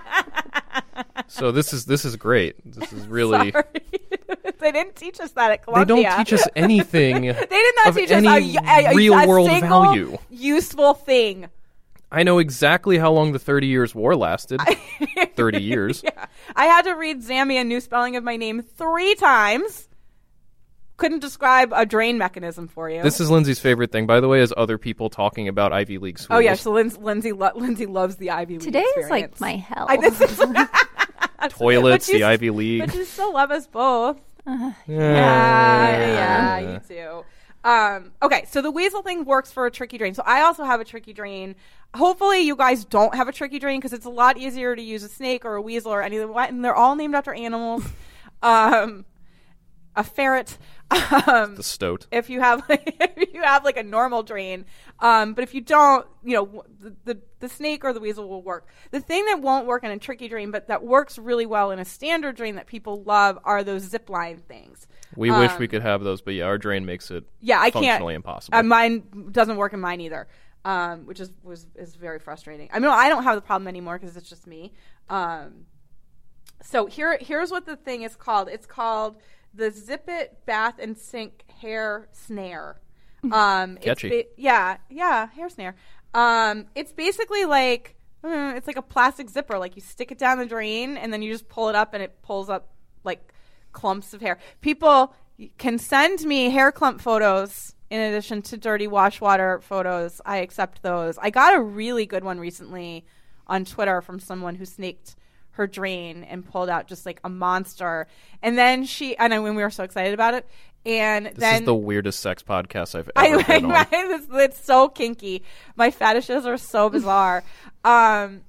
Speaker 4: So this is this is great. This is really.
Speaker 2: Sorry. They didn't teach us that at
Speaker 4: They
Speaker 2: Columbia.
Speaker 4: don't teach us anything.
Speaker 2: They did not
Speaker 4: of
Speaker 2: teach
Speaker 4: any
Speaker 2: us a, a, a,
Speaker 4: real
Speaker 2: a
Speaker 4: world
Speaker 2: single
Speaker 4: value.
Speaker 2: useful thing.
Speaker 4: I know exactly how long the thirty years war lasted. thirty years.
Speaker 2: Yeah. I had to read Zambia New Spelling of My Name three times. Couldn't describe a drain mechanism for you.
Speaker 4: This is Lindsay's favorite thing, by the way, is other people talking about Ivy League schools.
Speaker 2: Oh yeah, so Lindsay, Lindsay, lo- Lindsay loves the Ivy League.
Speaker 3: Today is
Speaker 2: experience.
Speaker 3: like my hell.
Speaker 2: I, this is,
Speaker 4: Toilets,
Speaker 2: But you
Speaker 4: the
Speaker 2: s-
Speaker 4: Ivy League.
Speaker 2: but you still love us both.
Speaker 4: yeah,
Speaker 2: Yeah, yeah, you too. Um, okay, so the weasel thing works for a tricky drain. So I also have a tricky drain. Hopefully you guys don't have a tricky drain because it's a lot easier to use a snake or a weasel or anything. And they're all named after animals. um, a ferret. Um,
Speaker 4: The stoat.
Speaker 2: if you have like, if you have like a normal drain, um, but if you don't, you know, the, the the snake or the weasel will work. The thing that won't work in a tricky drain, but that works really well in a standard drain that people love, are those zip line things.
Speaker 4: We wish
Speaker 2: Um,
Speaker 4: we could have those, but yeah, our drain makes it
Speaker 2: Yeah, I can't.
Speaker 4: functionally impossible.
Speaker 2: Uh, mine doesn't work in mine either, um, which is was is very frustrating. I mean, I don't have the problem anymore because it's just me. Um, so here here's what the thing is called. It's called the Zip It Bath and Sink Hair Snare. Um,
Speaker 4: Catchy.
Speaker 2: It's ba- yeah, yeah, hair snare. Um, it's basically like uh, it's like a plastic zipper. Like you stick it down the drain and then you just pull it up and it pulls up like clumps of hair. People can send me hair clump photos in addition to dirty wash water photos. I accept those. I got a really good one recently on Twitter from someone who snaked her drain and pulled out just like a monster. And then she, and I, when we were so excited about it, and
Speaker 4: this
Speaker 2: then
Speaker 4: is the weirdest sex podcast I've
Speaker 2: I,
Speaker 4: ever been on.
Speaker 2: I, it's, it's so kinky. My fetishes are so bizarre. um,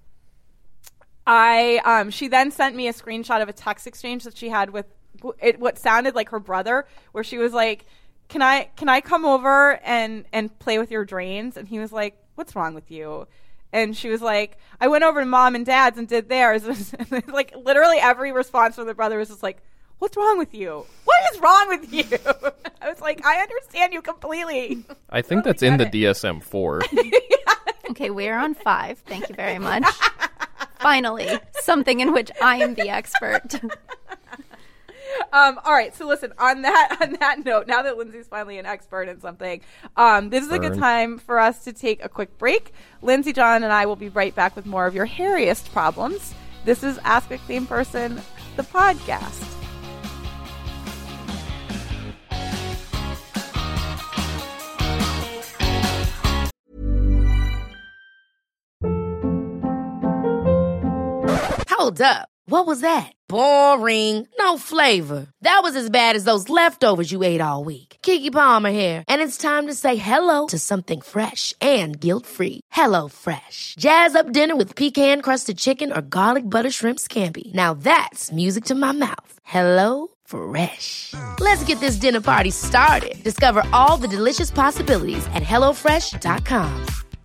Speaker 2: I um, she then sent me a screenshot of a text exchange that she had with it, what sounded like her brother, where she was like, "Can I can I come over and and play with your drains?" And he was like, what's wrong with you? And she was like, I went over to mom and dad's and did theirs. And like literally every response from the brother was just like, what's wrong with you? What is wrong with you? I was like, I understand you completely.
Speaker 4: I think that's in the D S M four.
Speaker 3: Okay, we're on five. Thank you very much. Finally, something in which I am the expert.
Speaker 2: Um, all right, so listen, on that on that note, now that Lindsay's finally an expert in something, um, this is a good
Speaker 4: Burn.
Speaker 2: time for us to take a quick break. Lindsay, John, and I will be right back with more of your hairiest problems. This is Ask a Clean Person, the podcast.
Speaker 1: Hold up. What was that? Boring. No flavor. That was as bad as those leftovers you ate all week. Keke Palmer here, and it's time to say hello to something fresh and guilt-free. Hello Fresh. Jazz up dinner with pecan-crusted chicken or garlic butter shrimp scampi. Now that's music to my mouth. Hello Fresh. Let's get this dinner party started. Discover all the delicious possibilities at hello fresh dot com.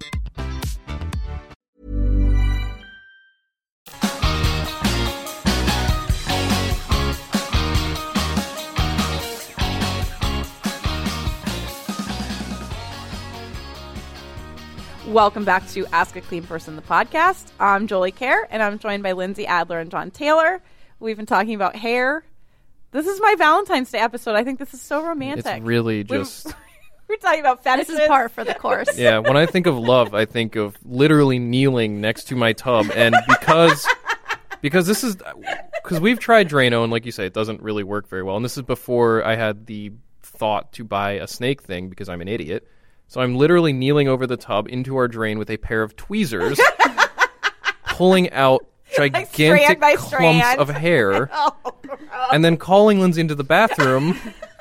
Speaker 2: Welcome back to Ask a Clean Person, the podcast. I'm Jolie Kerr, and I'm joined by Lindsay Adler and John Taylor. We've been talking about hair. This is my Valentine's Day episode. I think this is so romantic.
Speaker 4: It's really just...
Speaker 2: We've, we're talking about fetishes.
Speaker 3: This is par for the course.
Speaker 4: Yeah, when I think of love, I think of literally kneeling next to my tub. And because because this is... Because we've tried Drano, and like you say, it doesn't really work very well. And this is before I had the thought to buy a snake thing, because I'm an idiot. So I'm literally kneeling over the tub into our drain with a pair of tweezers, pulling out gigantic
Speaker 2: strand by
Speaker 4: clumps
Speaker 2: strand.
Speaker 4: of hair,
Speaker 2: Oh, gross.
Speaker 4: and then calling Lindsay into the bathroom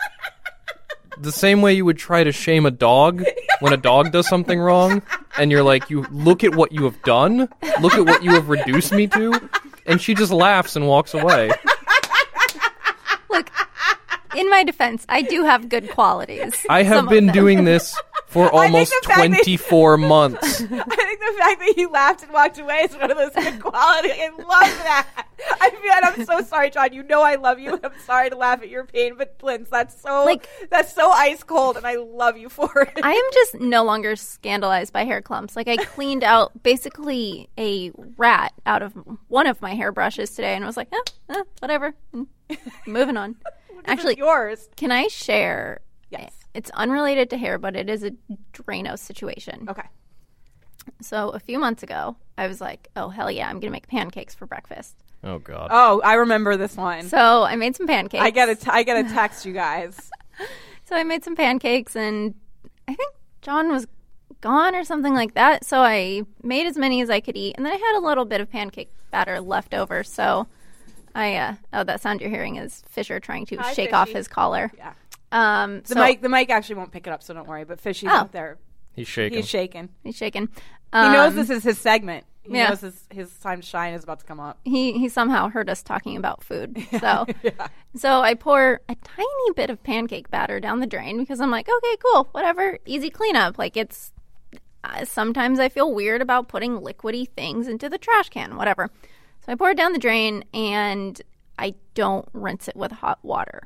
Speaker 4: the same way you would try to shame a dog when a dog does something wrong, and you're like, you look at what you have done, look at what you have reduced me to, and she just laughs and walks away.
Speaker 3: Look, in my defense, I do have good qualities.
Speaker 4: I have
Speaker 3: Some of
Speaker 4: been
Speaker 3: them.
Speaker 4: doing this for almost
Speaker 2: the fact that-
Speaker 4: twenty-four months.
Speaker 2: I think the fact that you laughed and walked away is one of those good qualities. I love that. I feel, and I'm so sorry, John. You know I love you. I'm sorry to laugh at your pain, but Linz, that's so
Speaker 3: Like-
Speaker 2: that's so ice cold, and I love you for it.
Speaker 3: I am just no longer scandalized by hair clumps. Like, I cleaned out basically a rat out of one of my hairbrushes today and was like, eh, eh, whatever. Mm, Moving on. Actually,
Speaker 2: yours.
Speaker 3: can I share?
Speaker 2: Yes.
Speaker 3: It's unrelated to hair, but it is a Drano situation.
Speaker 2: Okay.
Speaker 3: So a few months ago, I was like, oh, hell yeah, I'm going to make pancakes for breakfast.
Speaker 4: Oh, God.
Speaker 2: Oh, I remember this one.
Speaker 3: So I made some pancakes.
Speaker 2: I get a t- I get a text, you guys.
Speaker 3: So I made some pancakes, and I think John was gone or something like that. So I made as many as I could eat, and then I had a little bit of pancake batter left over. So I, uh, oh, that sound you're hearing is Fisher trying to
Speaker 2: Hi,
Speaker 3: shake
Speaker 2: Fishy.
Speaker 3: off his collar.
Speaker 2: Yeah.
Speaker 3: Um,
Speaker 2: The
Speaker 3: so
Speaker 2: mic the mic actually won't pick it up, so don't worry. But Fishy's
Speaker 3: Oh.
Speaker 2: out there.
Speaker 4: He's shaking.
Speaker 2: He's shaking.
Speaker 3: he's shaking.
Speaker 2: He
Speaker 3: Um,
Speaker 2: knows this is his segment. He
Speaker 3: yeah.
Speaker 2: knows his, his time to shine is about to come up.
Speaker 3: He he somehow heard us talking about food. So so I pour a tiny bit of pancake batter down the drain because I'm like, okay, cool, whatever, easy cleanup. Like it's uh, sometimes I feel weird about putting liquidy things into the trash can, whatever. So I pour it down the drain and I don't rinse it with hot water,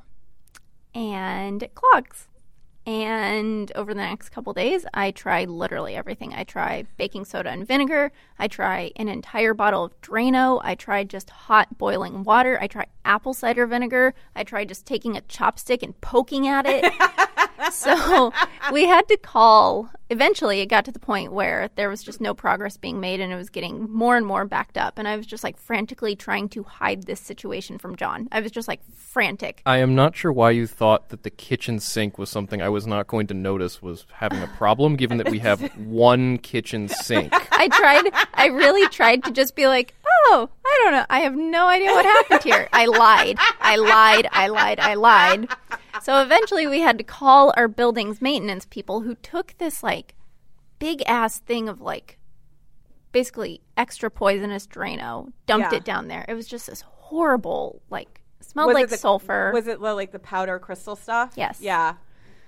Speaker 3: and it clogs. And over the next couple days, I try literally everything. I try baking soda and vinegar. I try an entire bottle of Drano. I tried just hot boiling water. I tried apple cider vinegar. I tried just taking a chopstick and poking at it. So we had to call. Eventually, it got to the point where there was just no progress being made, and it was getting more and more backed up. And I was just like frantically trying to hide this situation from John. I was just like frantic.
Speaker 4: I am not sure why you thought that the kitchen sink was something I was not going to notice was having a problem, given that we have one kitchen sink.
Speaker 3: I tried, I really tried to just be like, oh, I don't know. I have no idea what happened here. I lied. I lied. I lied. I lied. So eventually we had to call our building's maintenance people, who took this like big ass thing of like basically extra poisonous Drano, dumped
Speaker 2: Yeah.
Speaker 3: it down there. It was just this horrible, like, smelled
Speaker 2: Was
Speaker 3: like
Speaker 2: it the-
Speaker 3: sulfur.
Speaker 2: Was it the, like the powder crystal stuff?
Speaker 3: Yes.
Speaker 2: Yeah.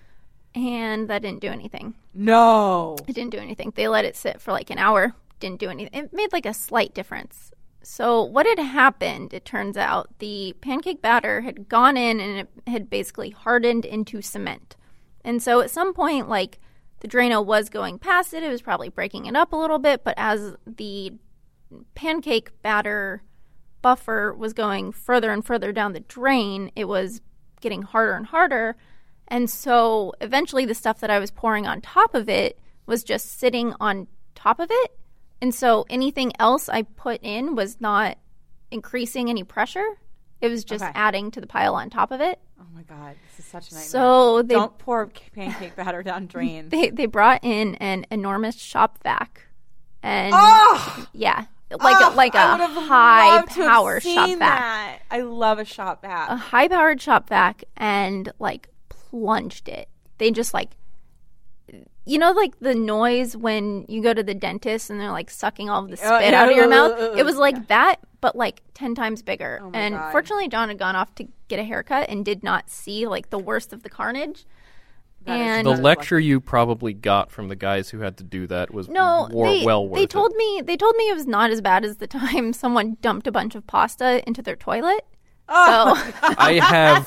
Speaker 3: and that didn't do anything.
Speaker 2: No.
Speaker 3: It didn't do anything. They let it sit for like an hour, didn't do anything. It made like a slight difference. So what had happened, it turns out, the pancake batter had gone in and it had basically hardened into cement. And so at some point, like, the Drano was going past it. It was probably breaking it up a little bit. But as the pancake batter buffer was going further and further down the drain, it was getting harder and harder. And so eventually the stuff that I was pouring on top of it was just sitting on top of it. And so anything else I put in was not increasing any pressure. It was just
Speaker 2: Okay.
Speaker 3: adding to the pile on top of it.
Speaker 2: Oh my God, this is such a nightmare.
Speaker 3: So they
Speaker 2: Don't pour pancake batter down drain.
Speaker 3: they they brought in an enormous shop vac, and
Speaker 2: oh!
Speaker 3: yeah, like
Speaker 2: Oh,
Speaker 3: a, like
Speaker 2: I
Speaker 3: a
Speaker 2: would have
Speaker 3: high
Speaker 2: loved to have
Speaker 3: power
Speaker 2: seen
Speaker 3: shop vac,
Speaker 2: that. I love a shop vac.
Speaker 3: a high powered shop vac, and like plunged it. They just like, you know, like the noise when you go to the dentist and they're like sucking all of the spit
Speaker 2: Uh, yeah,
Speaker 3: out of your
Speaker 2: uh,
Speaker 3: mouth.
Speaker 2: uh, uh,
Speaker 3: It was like
Speaker 2: yeah.
Speaker 3: that, but like ten times bigger.
Speaker 2: Oh my
Speaker 3: and
Speaker 2: God.
Speaker 3: fortunately, John had gone off to get a haircut and did not see like the worst of the carnage.
Speaker 2: That is
Speaker 3: and
Speaker 4: The
Speaker 2: Another
Speaker 4: lecture you probably got from the guys who had to do that was
Speaker 3: No,
Speaker 4: war-
Speaker 3: they,
Speaker 4: well worth
Speaker 3: they
Speaker 4: it.
Speaker 3: told me they told me it was not as bad as the time someone dumped a bunch of pasta into their toilet.
Speaker 2: Oh.
Speaker 3: So,
Speaker 4: I have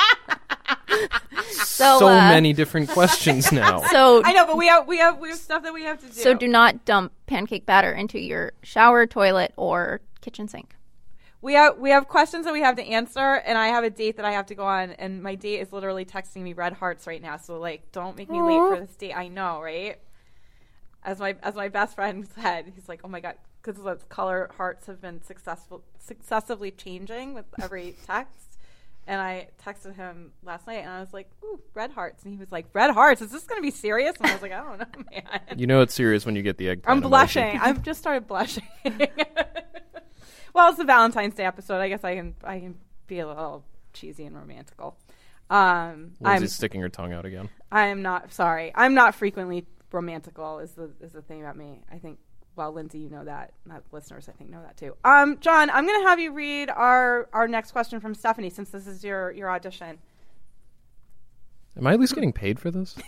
Speaker 3: so,
Speaker 4: so
Speaker 3: uh,
Speaker 4: many different questions now.
Speaker 3: so
Speaker 2: I know, but we have we have we have stuff that we have to do.
Speaker 3: so do not dump pancake batter into your shower, toilet, or kitchen sink.
Speaker 2: We have we have questions that we have to answer, and I have a date that I have to go on, and my date is literally texting me red hearts right now. So like, don't make me late for this date. I know, right? As my as my best friend said, he's like, oh my God, because the color hearts have been successful successively changing with every text. And I texted him last night, and I was like, ooh, red hearts. And he was like, red hearts? Is this going to be serious? And I was like, I don't know, man.
Speaker 4: You know it's serious when you get the eggplant.
Speaker 2: I'm
Speaker 4: emoji.
Speaker 2: blushing. I've just started blushing. Well, it's the Valentine's Day episode. I guess I can I can be a little cheesy and romantical. Um, I'm
Speaker 4: Lindsay's sticking her tongue out again.
Speaker 2: I am not sorry. I'm not frequently romantical. Is the is the thing about me? I think. Well, Lindsay, you know that. Not listeners, I think, know that too. Um, John, I'm going to have you read our our next question from Stephanie, since this is your your audition.
Speaker 4: Am I at least getting paid for this?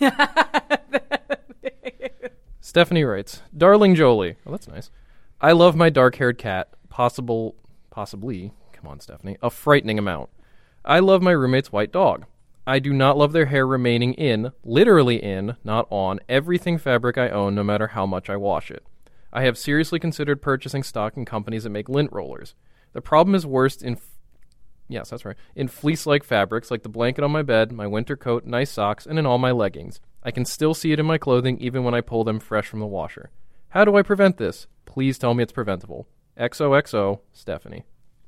Speaker 4: Stephanie writes, Darling Jolie. Oh, that's nice. I love my dark-haired cat, possible, possibly, come on, Stephanie, a frightening amount. I love my roommate's white dog. I do not love their hair remaining in, literally in, not on, everything fabric I own, no matter how much I wash it. I have seriously considered purchasing stock in companies that make lint rollers. The problem is worst in, f- yes, that's right, in fleece-like fabrics like the blanket on my bed, my winter coat, nice socks, and in all my leggings. I can still see it in my clothing even when I pull them fresh from the washer. How do I prevent this? Please tell me it's preventable. X O X O, Stephanie.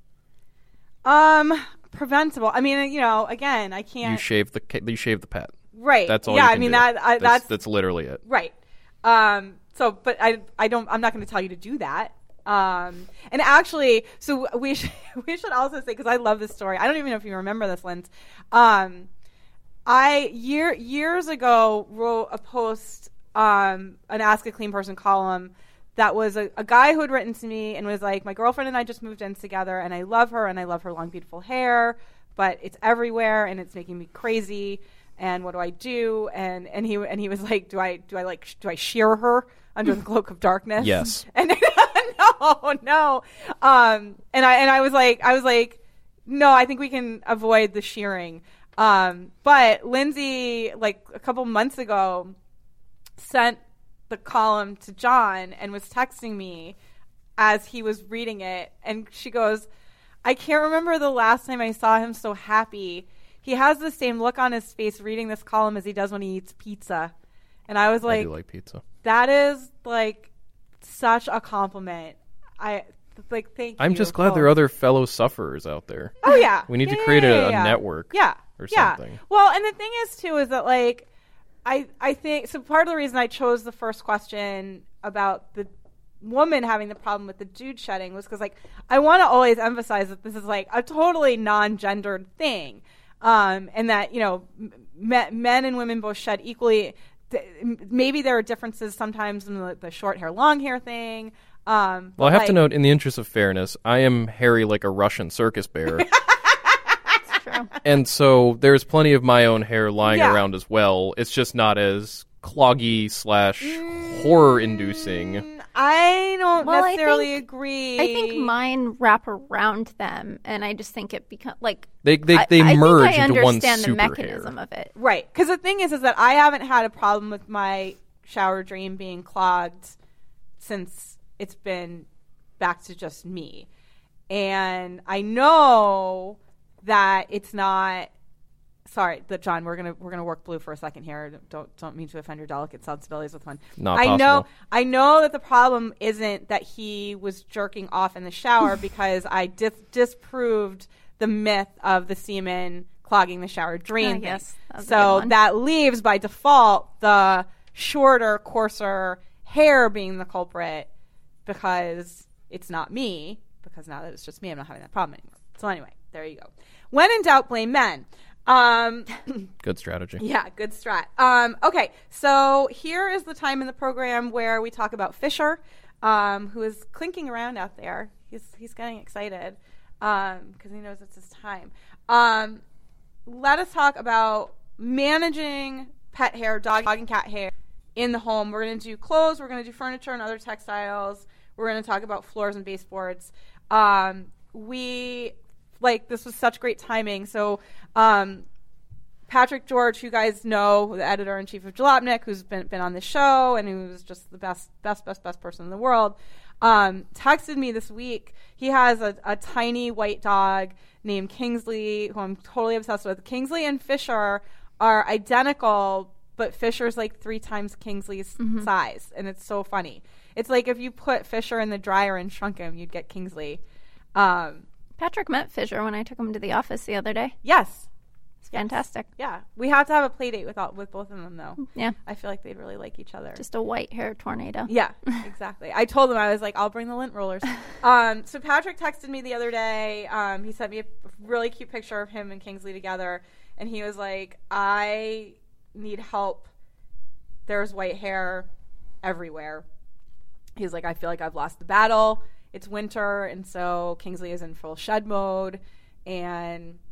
Speaker 2: Um, preventable. I mean, you know, again, I can't.
Speaker 4: You shave the ca- you shave the pet.
Speaker 2: Right.
Speaker 4: That's all.
Speaker 2: Yeah,
Speaker 4: you
Speaker 2: I
Speaker 4: can
Speaker 2: mean
Speaker 4: do.
Speaker 2: that. I,
Speaker 4: that's,
Speaker 2: that's
Speaker 4: that's literally it.
Speaker 2: right. Um. So, but I, I don't. I'm not going to tell you to do that. Um. And actually, so we should, we should also say, because I love this story. I don't even know if you remember this, Linz. Um, I year years ago wrote a post, um, an Ask a Clean Person column. That was a, a guy who had written to me and was like, my girlfriend and I just moved in together, and I love her, and I love her long, beautiful hair, but it's everywhere, and it's making me crazy. And what do I do? And and he and he was like, do I do I like sh- do I shear her under the cloak of darkness?
Speaker 4: Yes.
Speaker 2: And no, no. Um. And I and I was like, I was like, no, I think we can avoid the shearing. Um. But Lindsay, like a couple months ago, sent the column to John and was texting me as he was reading it, and she goes, I can't remember the last time I saw him so happy. He has the same look on his face reading this column as he does when he eats pizza. And I was
Speaker 4: I
Speaker 2: like,
Speaker 4: do like pizza.
Speaker 2: that is like such a compliment. I like thank
Speaker 4: I'm
Speaker 2: you.
Speaker 4: just glad
Speaker 2: oh.
Speaker 4: there are other fellow sufferers out there.
Speaker 2: Oh yeah.
Speaker 4: We need
Speaker 2: Yeah,
Speaker 4: to
Speaker 2: yeah,
Speaker 4: create
Speaker 2: yeah,
Speaker 4: a,
Speaker 2: yeah,
Speaker 4: a
Speaker 2: yeah.
Speaker 4: network.
Speaker 2: Yeah.
Speaker 4: Or
Speaker 2: yeah.
Speaker 4: something.
Speaker 2: Well, and the thing is too is that like I I think so part of the reason I chose the first question about the woman having the problem with the dude shedding was because like I want to always emphasize that this is like a totally non-gendered thing, um, and that you know m- men and women both shed equally. Th- maybe there are differences sometimes in the, the short hair, long hair thing. Um,
Speaker 4: Well, I
Speaker 2: but,
Speaker 4: have
Speaker 2: like,
Speaker 4: to note, in the interest of fairness, I am hairy like a Russian circus bear.
Speaker 3: True.
Speaker 4: And so there's plenty of my own hair lying
Speaker 2: Yeah.
Speaker 4: around as well. It's just not as cloggy slash horror-inducing.
Speaker 2: I don't
Speaker 3: Well, I
Speaker 2: necessarily
Speaker 3: think-
Speaker 2: agree.
Speaker 3: I think mine wrap around them, and I just think it becomes like
Speaker 4: They they,
Speaker 3: I,
Speaker 4: they
Speaker 3: I
Speaker 4: merge
Speaker 3: think I
Speaker 4: into one
Speaker 3: understand the
Speaker 4: super
Speaker 3: mechanism
Speaker 4: hair.
Speaker 3: of it.
Speaker 2: Right. Because the thing is, is that I haven't had a problem with my shower drain being clogged since it's been back to just me. And I know that it's not. Sorry, that John, we're gonna we're gonna work blue for a second here. Don't don't mean to offend your delicate sensibilities with one.
Speaker 4: Not
Speaker 2: I know
Speaker 4: possible.
Speaker 2: I know that the problem isn't that he was jerking off in the shower because I dis- disproved the myth of the semen clogging the shower drain.
Speaker 3: I
Speaker 2: thing.
Speaker 3: guess that was a good
Speaker 2: So
Speaker 3: one.
Speaker 2: that leaves by default the shorter, coarser hair being the culprit because it's not me. Because now that it's just me, I'm not having that problem anymore. So anyway, there you go. When in doubt, blame men. Um,
Speaker 4: Good strategy.
Speaker 2: yeah, good strat. Um, okay, so here is the time in the program where we talk about Fisher, um, who is clinking around out there. He's he's getting excited because he knows it's his time. Um, let us talk about managing pet hair, dog, dog and cat hair in the home. We're going to do clothes. We're going to do furniture and other textiles. We're going to talk about floors and baseboards. Um, we like this was such great timing. So. Um, Patrick George, who you guys know, the editor-in-chief of Jalopnik, who's been been on the show and who's just the best, best, best, best person in the world, um, texted me this week. He has a, a tiny white dog named Kingsley, who I'm totally obsessed with. Kingsley and Fisher are identical, but Fisher's like three times Kingsley's
Speaker 3: Mm-hmm.
Speaker 2: size, and it's so funny. It's like if you put Fisher in the dryer and shrunk him, you'd get Kingsley. Um,
Speaker 3: Patrick met Fisher when I took him to the office the other day.
Speaker 2: yes.
Speaker 3: It's fantastic.
Speaker 2: Yeah, we have to have a play date with all, with both of them, though.
Speaker 3: Yeah.
Speaker 2: I feel like they'd really like each other.
Speaker 3: Just a white hair tornado.
Speaker 2: Yeah, exactly. I told him, I was like, I'll bring the lint rollers. um, so Patrick texted me the other day. Um, he sent me a really cute picture of him and Kingsley together, and he was like, I need help. There's white hair everywhere. He was like, I feel like I've lost the battle. It's winter, and so Kingsley is in full shed mode, and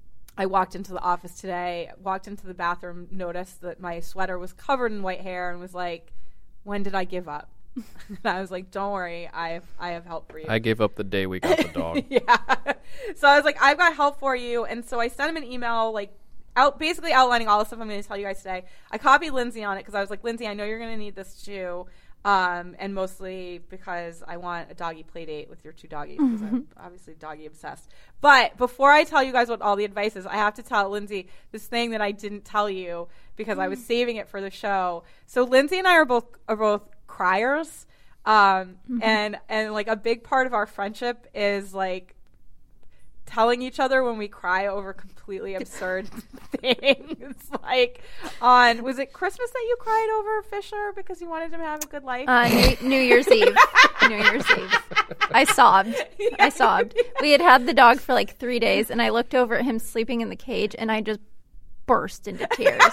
Speaker 2: I walked into the office today, walked into the bathroom, noticed that my sweater was covered in white hair, and was like, when did I give up? And I was like, don't worry, I have, I have help for you.
Speaker 4: I gave up the day we got the dog.
Speaker 2: Yeah. So I was like, I've got help for you. And so I sent him an email, like, out basically outlining all the stuff I'm going to tell you guys today. I copied Lindsay on it because I was like, Lindsay, I know you're going to need this too. Um, and mostly because I want a doggy play date with your two doggies because I'm obviously doggy obsessed. But before I tell you guys what all the advice is, I have to tell Lindsay this thing that I didn't tell you because I was saving it for the show. So Lindsay and I are both are both criers, um, and and like a big part of our friendship is like telling each other when we cry over completely absurd things. Like on, was it Christmas that you cried over Fisher because you wanted him to have a good life?
Speaker 3: Uh, New, New Year's Eve. New Year's Eve. I sobbed. I sobbed. We had had the dog for like three days, and I looked over at him sleeping in the cage, and I just burst into tears.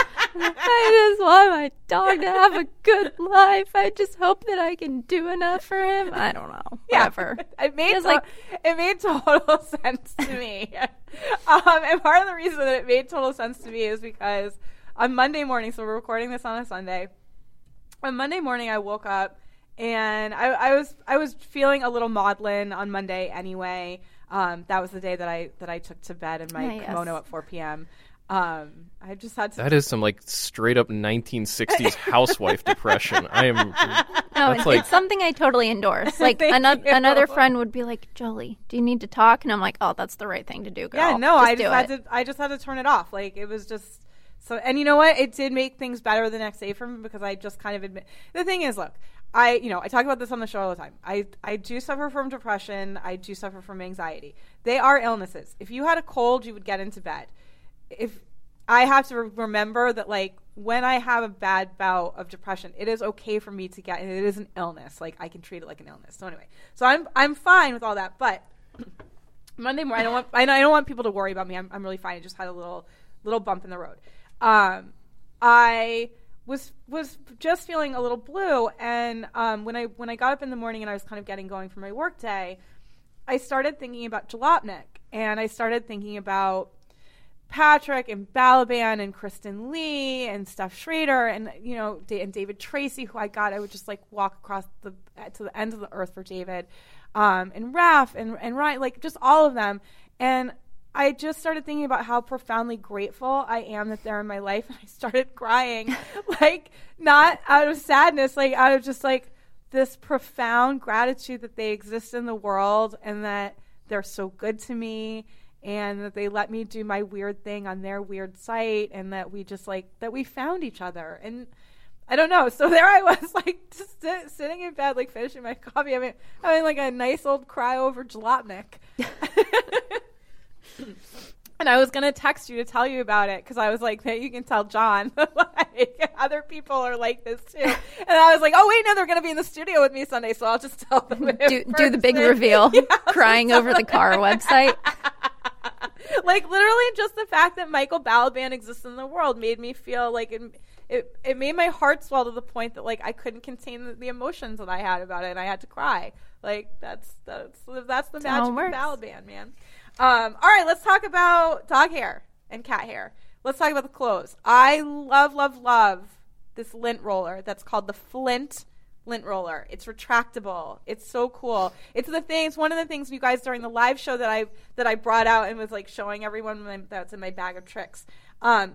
Speaker 3: I just want my dog to have a good life. I just hope that I can do enough for him. I don't know. Whatever.
Speaker 2: It made
Speaker 3: It was
Speaker 2: to-
Speaker 3: like-
Speaker 2: it made total sense to me. um, and part of the reason that it made total sense to me is because on Monday morning, so we're recording this on a Sunday. On Monday morning, I woke up and I, I was I was feeling a little maudlin on Monday anyway. Um, that was the day that I that I took to bed in my
Speaker 3: Ah, yes.
Speaker 2: kimono at four p.m. Um, I just had to.
Speaker 4: That is some like straight up nineteen sixties housewife depression. I am.
Speaker 3: No,
Speaker 4: That's
Speaker 3: it's,
Speaker 4: like-
Speaker 3: it's something I totally endorse. Like
Speaker 2: Thank
Speaker 3: another
Speaker 2: you.
Speaker 3: another friend would be like, "Jolie, do you need to talk?" And I'm like, "Oh, that's the right thing to do, girl."
Speaker 2: Yeah, no,
Speaker 3: just
Speaker 2: I
Speaker 3: do
Speaker 2: just had
Speaker 3: it.
Speaker 2: to. I just had to turn it off. Like it was just so. And you know what? It did make things better the next day for me because I just kind of admit. The thing is, look, I you know I talk about this on the show all the time. I I do suffer from depression. I do suffer from anxiety. They are illnesses. If you had a cold, you would get into bed. If I have to re- remember that, like, when I have a bad bout of depression, it is okay for me to get, and it is an illness. Like, I can treat it like an illness. So anyway, so I'm I'm fine with all that. But Monday morning, I don't want I don't want people to worry about me. I'm I'm really fine. I just had a little little bump in the road. Um, I was was just feeling a little blue, and um, when I when I got up in the morning and I was kind of getting going for my work day, I started thinking about Jalopnik, and I started thinking about Patrick and Balaban and Kristen Lee and Steph Schrader and, you know, and David Tracy, who I got, I would just like walk across the, to the ends of the earth for David, um, and Raph and, and Ryan, like just all of them. And I just started thinking about how profoundly grateful I am that they're in my life. And I started crying, like not out of sadness, like out of just like this profound gratitude that they exist in the world and that they're so good to me. And that they let me do my weird thing on their weird site, and that we just like that we found each other. And I don't know. So there I was, like just sit, sitting in bed, like finishing my coffee. I mean, having like a nice old cry over Jalopnik. And I was gonna text you to tell you about it because I was like, hey, you can tell John. Like other people are like this too. And I was like, oh wait, no, they're gonna be in the studio with me Sunday, so I'll just tell them.
Speaker 3: Do, do the big reveal, yeah, crying over the car website.
Speaker 2: Like literally just the fact that Michael Balaban exists in the world made me feel like it, it it made my heart swell to the point that like I couldn't contain the, the emotions that I had about it, and I had to cry. Like that's that's that's the magic of Balaban, man. Um, all right, let's talk about dog hair and cat hair. Let's talk about the clothes. I love, love, love this lint roller that's called the Flint lint roller. It's retractable. It's so cool. It's the thing. It's one of the things you guys during the live show that I that I brought out and was like showing everyone my, that's in my bag of tricks. Um,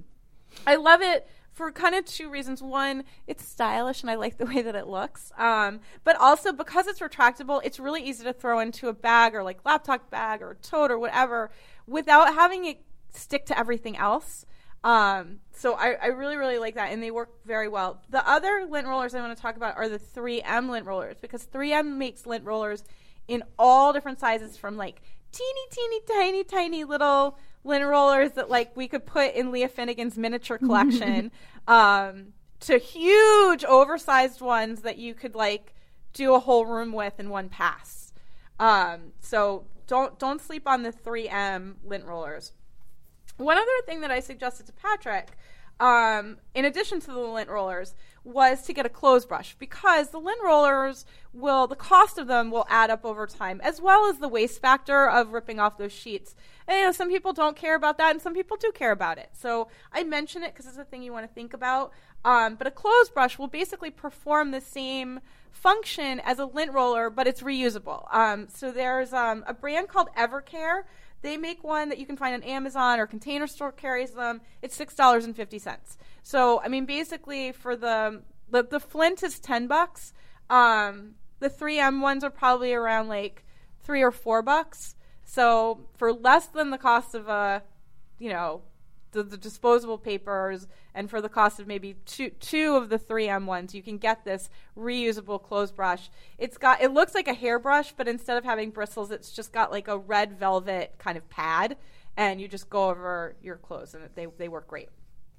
Speaker 2: I love it for kind of two reasons. One, it's stylish and I like the way that it looks. Um, but also because it's retractable, it's really easy to throw into a bag or like laptop bag or tote or whatever without having it stick to everything else. Um, so I, I really, really like that, and they work very well. The other lint rollers I want to talk about are the three M lint rollers, because three M makes lint rollers in all different sizes, from like teeny, teeny, tiny, tiny little lint rollers that like we could put in Leah Finnegan's miniature collection, um, to huge oversized ones that you could like do a whole room with in one pass. Um, so don't don't sleep on the three M lint rollers. One other thing that I suggested to Patrick, um, in addition to the lint rollers, was to get a clothes brush, because the lint rollers will, the cost of them will add up over time, as well as the waste factor of ripping off those sheets. And you know, some people don't care about that, and some people do care about it. So I mention it because it's a thing you want to think about. Um, but a clothes brush will basically perform the same function as a lint roller, but it's reusable. Um, so there's um, a brand called Evercare. They make one that you can find on Amazon, or Container Store carries them. It's six dollars and fifty cents. So, I mean, basically for the, the, the Flint is ten bucks. Um, the three M ones are probably around like three or four bucks. So for less than the cost of a, you know, the, the disposable papers, and for the cost of maybe two two of the three M ones, you can get this reusable clothes brush. It's got, it looks like a hairbrush, but instead of having bristles, it's just got like a red velvet kind of pad, and you just go over your clothes, and they they work great.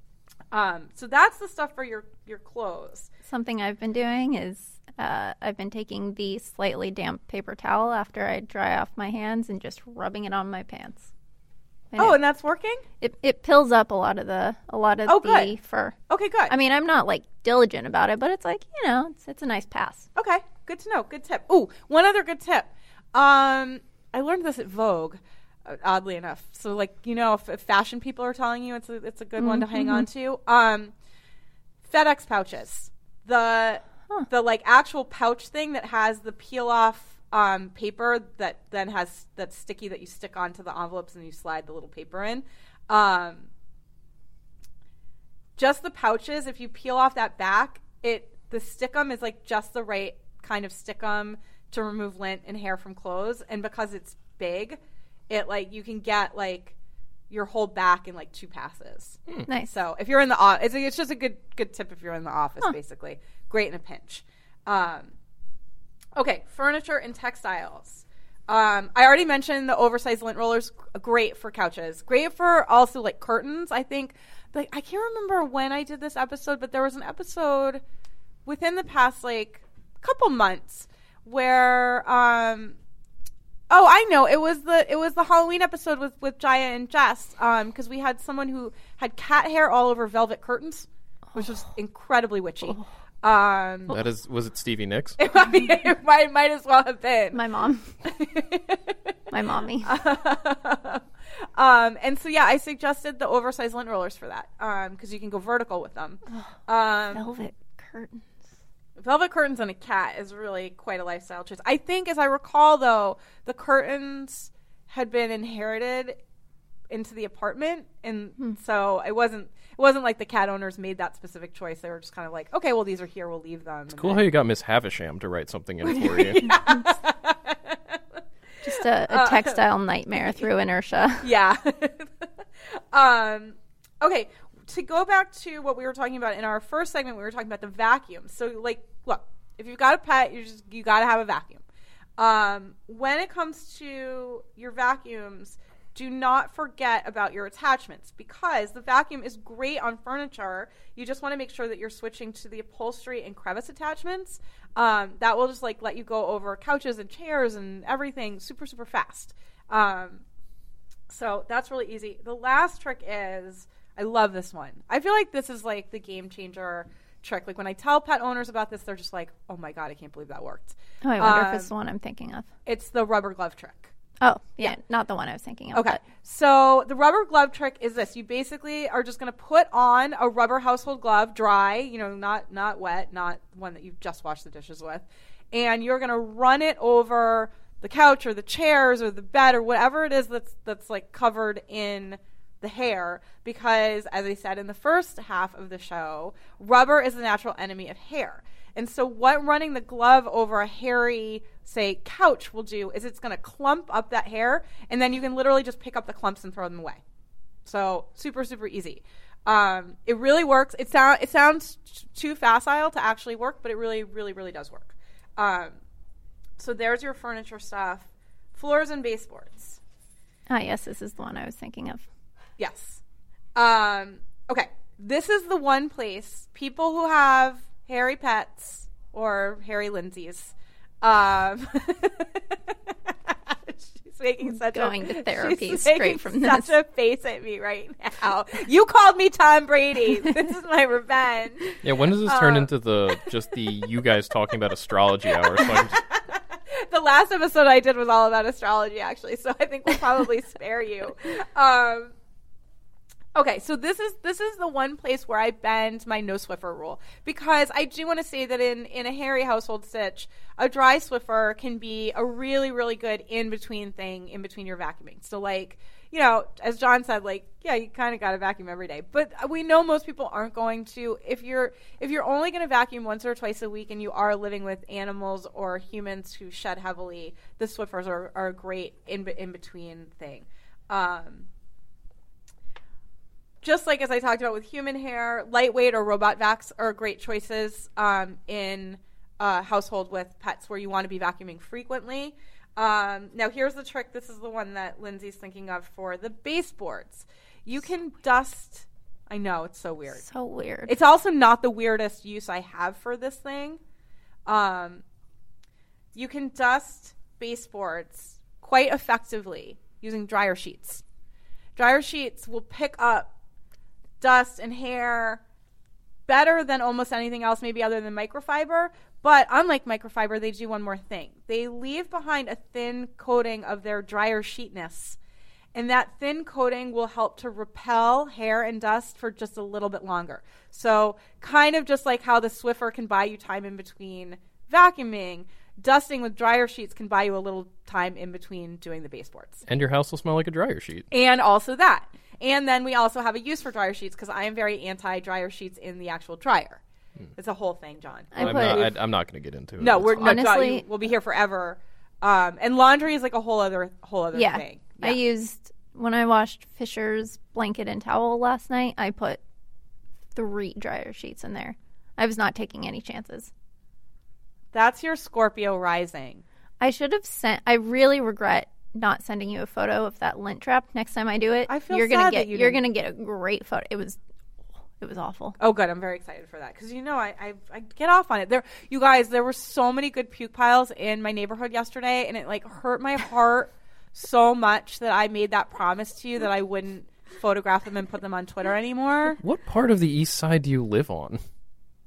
Speaker 2: Um, so that's the stuff for your your clothes.
Speaker 3: Something I've been doing is uh, I've been taking the slightly damp paper towel after I dry off my hands and just rubbing it on my pants. And
Speaker 2: oh,
Speaker 3: it,
Speaker 2: and that's working?
Speaker 3: It it pills up a lot of the a lot of
Speaker 2: oh,
Speaker 3: the
Speaker 2: good.
Speaker 3: fur.
Speaker 2: Okay, good.
Speaker 3: I mean, I'm not like diligent about it, but it's like, you know, it's it's a nice pass.
Speaker 2: Okay, good to know. Good tip. Ooh, one other good tip. Um, I learned this at Vogue, uh, oddly enough. So, like, you know, if, if fashion people are telling you, it's a, it's a good mm-hmm. one to hang on to. Um, FedEx pouches. The huh. the like actual pouch thing that has the peel off Um, paper that then has that's sticky that you stick onto the envelopes and you slide the little paper in. Um, just the pouches, if you peel off that back, it the stickum is like just the right kind of stickum to remove lint and hair from clothes. And because it's big, it like you can get like your whole back in like two passes.
Speaker 3: Mm. Nice.
Speaker 2: So if you're in the office, it's, it's just a good good tip if you're in the office.
Speaker 3: Huh.
Speaker 2: Basically, great in a pinch. Um, Okay, furniture and textiles. Um, I already mentioned the oversized lint rollers, great for couches. Great for also like curtains. I think, like, I can't remember when I did this episode, but there was an episode within the past like couple months where, um, oh, I know it was the it was the Halloween episode with with Jaya and Jess, um, because we had someone who had cat hair all over velvet curtains, which was incredibly witchy.
Speaker 3: Oh.
Speaker 2: Um,
Speaker 4: that is, was it Stevie Nicks?
Speaker 2: It might, be, it might, might as well have been
Speaker 3: my mom, my mommy.
Speaker 2: um, and so yeah, I suggested the oversized lint rollers for that because um, you can go vertical with them. Um,
Speaker 3: Velvet curtains.
Speaker 2: Velvet curtains on a cat is really quite a lifestyle choice. I think, as I recall, though, the curtains had been inherited into the apartment, and hmm. so it wasn't it wasn't like the cat owners made that specific choice. They were just kind of like, okay, well, these are here, we'll leave them.
Speaker 4: It's cool then... how you got Miss Havisham to write something in for you.
Speaker 3: Just a, a textile uh, nightmare through inertia.
Speaker 2: Yeah. um, okay, to go back to what we were talking about in our first segment, we were talking about the vacuum. So, like, look, if you've got a pet, you just you got to have a vacuum. Um, when it comes to your vacuums, do not forget about your attachments, because the vacuum is great on furniture. You just want to make sure that you're switching to the upholstery and crevice attachments. Um, that will just like let you go over couches and chairs and everything super, super fast. Um, so that's really easy. The last trick is, I love this one. I feel like this is like the game changer trick. Like when I tell pet owners about this, they're just like, oh my God, I can't believe that worked.
Speaker 3: Oh, I wonder
Speaker 2: um,
Speaker 3: if it's the one I'm thinking of.
Speaker 2: It's the rubber glove trick.
Speaker 3: Oh, yeah, yeah, not the one I was thinking of.
Speaker 2: Okay,
Speaker 3: but.
Speaker 2: So the rubber glove trick is this. You basically are just going to put on a rubber household glove, dry, you know, not not wet, not one that you've just washed the dishes with, and you're going to run it over the couch or the chairs or the bed or whatever it is that's that's like covered in the hair, because, as I said in the first half of the show, rubber is the natural enemy of hair. And so what running the glove over a hairy, say, couch will do is it's going to clump up that hair, and then you can literally just pick up the clumps and throw them away. So super, super easy. Um, it really works. It, sound, it sounds too facile to actually work, but it really, really, really does work. Um, so there's your furniture stuff. Floors and baseboards.
Speaker 3: Ah, yes, this is the one I was thinking of.
Speaker 2: Yes. Um, okay. This is the one place people who have hairy pets or hairy Lindsays. Um, she's making such
Speaker 3: going
Speaker 2: a,
Speaker 3: to therapy straight from this.
Speaker 2: Such a face at me right now. You called me Tom Brady. This is my revenge.
Speaker 4: Yeah, when does this turn um, into the just the you guys talking about astrology hour? So I'm just...
Speaker 2: The last episode I did was all about astrology, actually, so I think we'll probably spare you. Um, Okay, so this is this is the one place where I bend my no Swiffer rule, because I do want to say that in, in a hairy household stitch, a dry Swiffer can be a really, really good in-between thing in between your vacuuming. So, like, you know, as John said, like, yeah, you kind of got to vacuum every day. But we know most people aren't going to. If you're if you're only going to vacuum once or twice a week and you are living with animals or humans who shed heavily, the Swiffers are, are a great in, in-between thing. Um Just like as I talked about with human hair, lightweight or robot vacs are great choices um, in a household with pets where you want to be vacuuming frequently. Um, now, here's the trick. This is the one that Lindsay's thinking of for the baseboards. You can dust. I know, it's so weird.
Speaker 3: So weird.
Speaker 2: It's also not the weirdest use I have for this thing. Um, you can dust baseboards quite effectively using dryer sheets. Dryer sheets will pick up dust and hair better than almost anything else, maybe other than microfiber. But unlike microfiber, they do one more thing. They leave behind a thin coating of their dryer sheetness. And that thin coating will help to repel hair and dust for just a little bit longer. So kind of just like how the Swiffer can buy you time in between vacuuming, dusting with dryer sheets can buy you a little time in between doing the baseboards.
Speaker 4: And your house will smell like a dryer sheet.
Speaker 2: And also that. And then we also have a use for dryer sheets, because I am very anti-dryer sheets in the actual dryer. Hmm. It's a whole thing, John.
Speaker 3: I
Speaker 4: I'm, not, I, I'm not going to get into it.
Speaker 2: No, we're
Speaker 3: honestly,
Speaker 2: not. No, we'll be here forever. Um, and laundry is like a whole other whole other
Speaker 3: yeah,
Speaker 2: thing.
Speaker 3: Yeah. I used, when I washed Fisher's blanket and towel last night, I put three dryer sheets in there. I was not taking any chances.
Speaker 2: That's your Scorpio rising.
Speaker 3: I should have sent, I really regret not sending you a photo of that lint trap next time I do it.
Speaker 2: I feel
Speaker 3: you're
Speaker 2: sad
Speaker 3: gonna
Speaker 2: that
Speaker 3: get
Speaker 2: you
Speaker 3: you're
Speaker 2: didn't.
Speaker 3: gonna get a great photo. It was it was awful.
Speaker 2: Oh, good. I'm very excited for that, because you know I, I I get off on it. There, you guys, there were so many good puke piles in my neighborhood yesterday, and it like hurt my heart so much that I made that promise to you that I wouldn't photograph them and put them on Twitter anymore.
Speaker 4: What part of the East Side do you live on?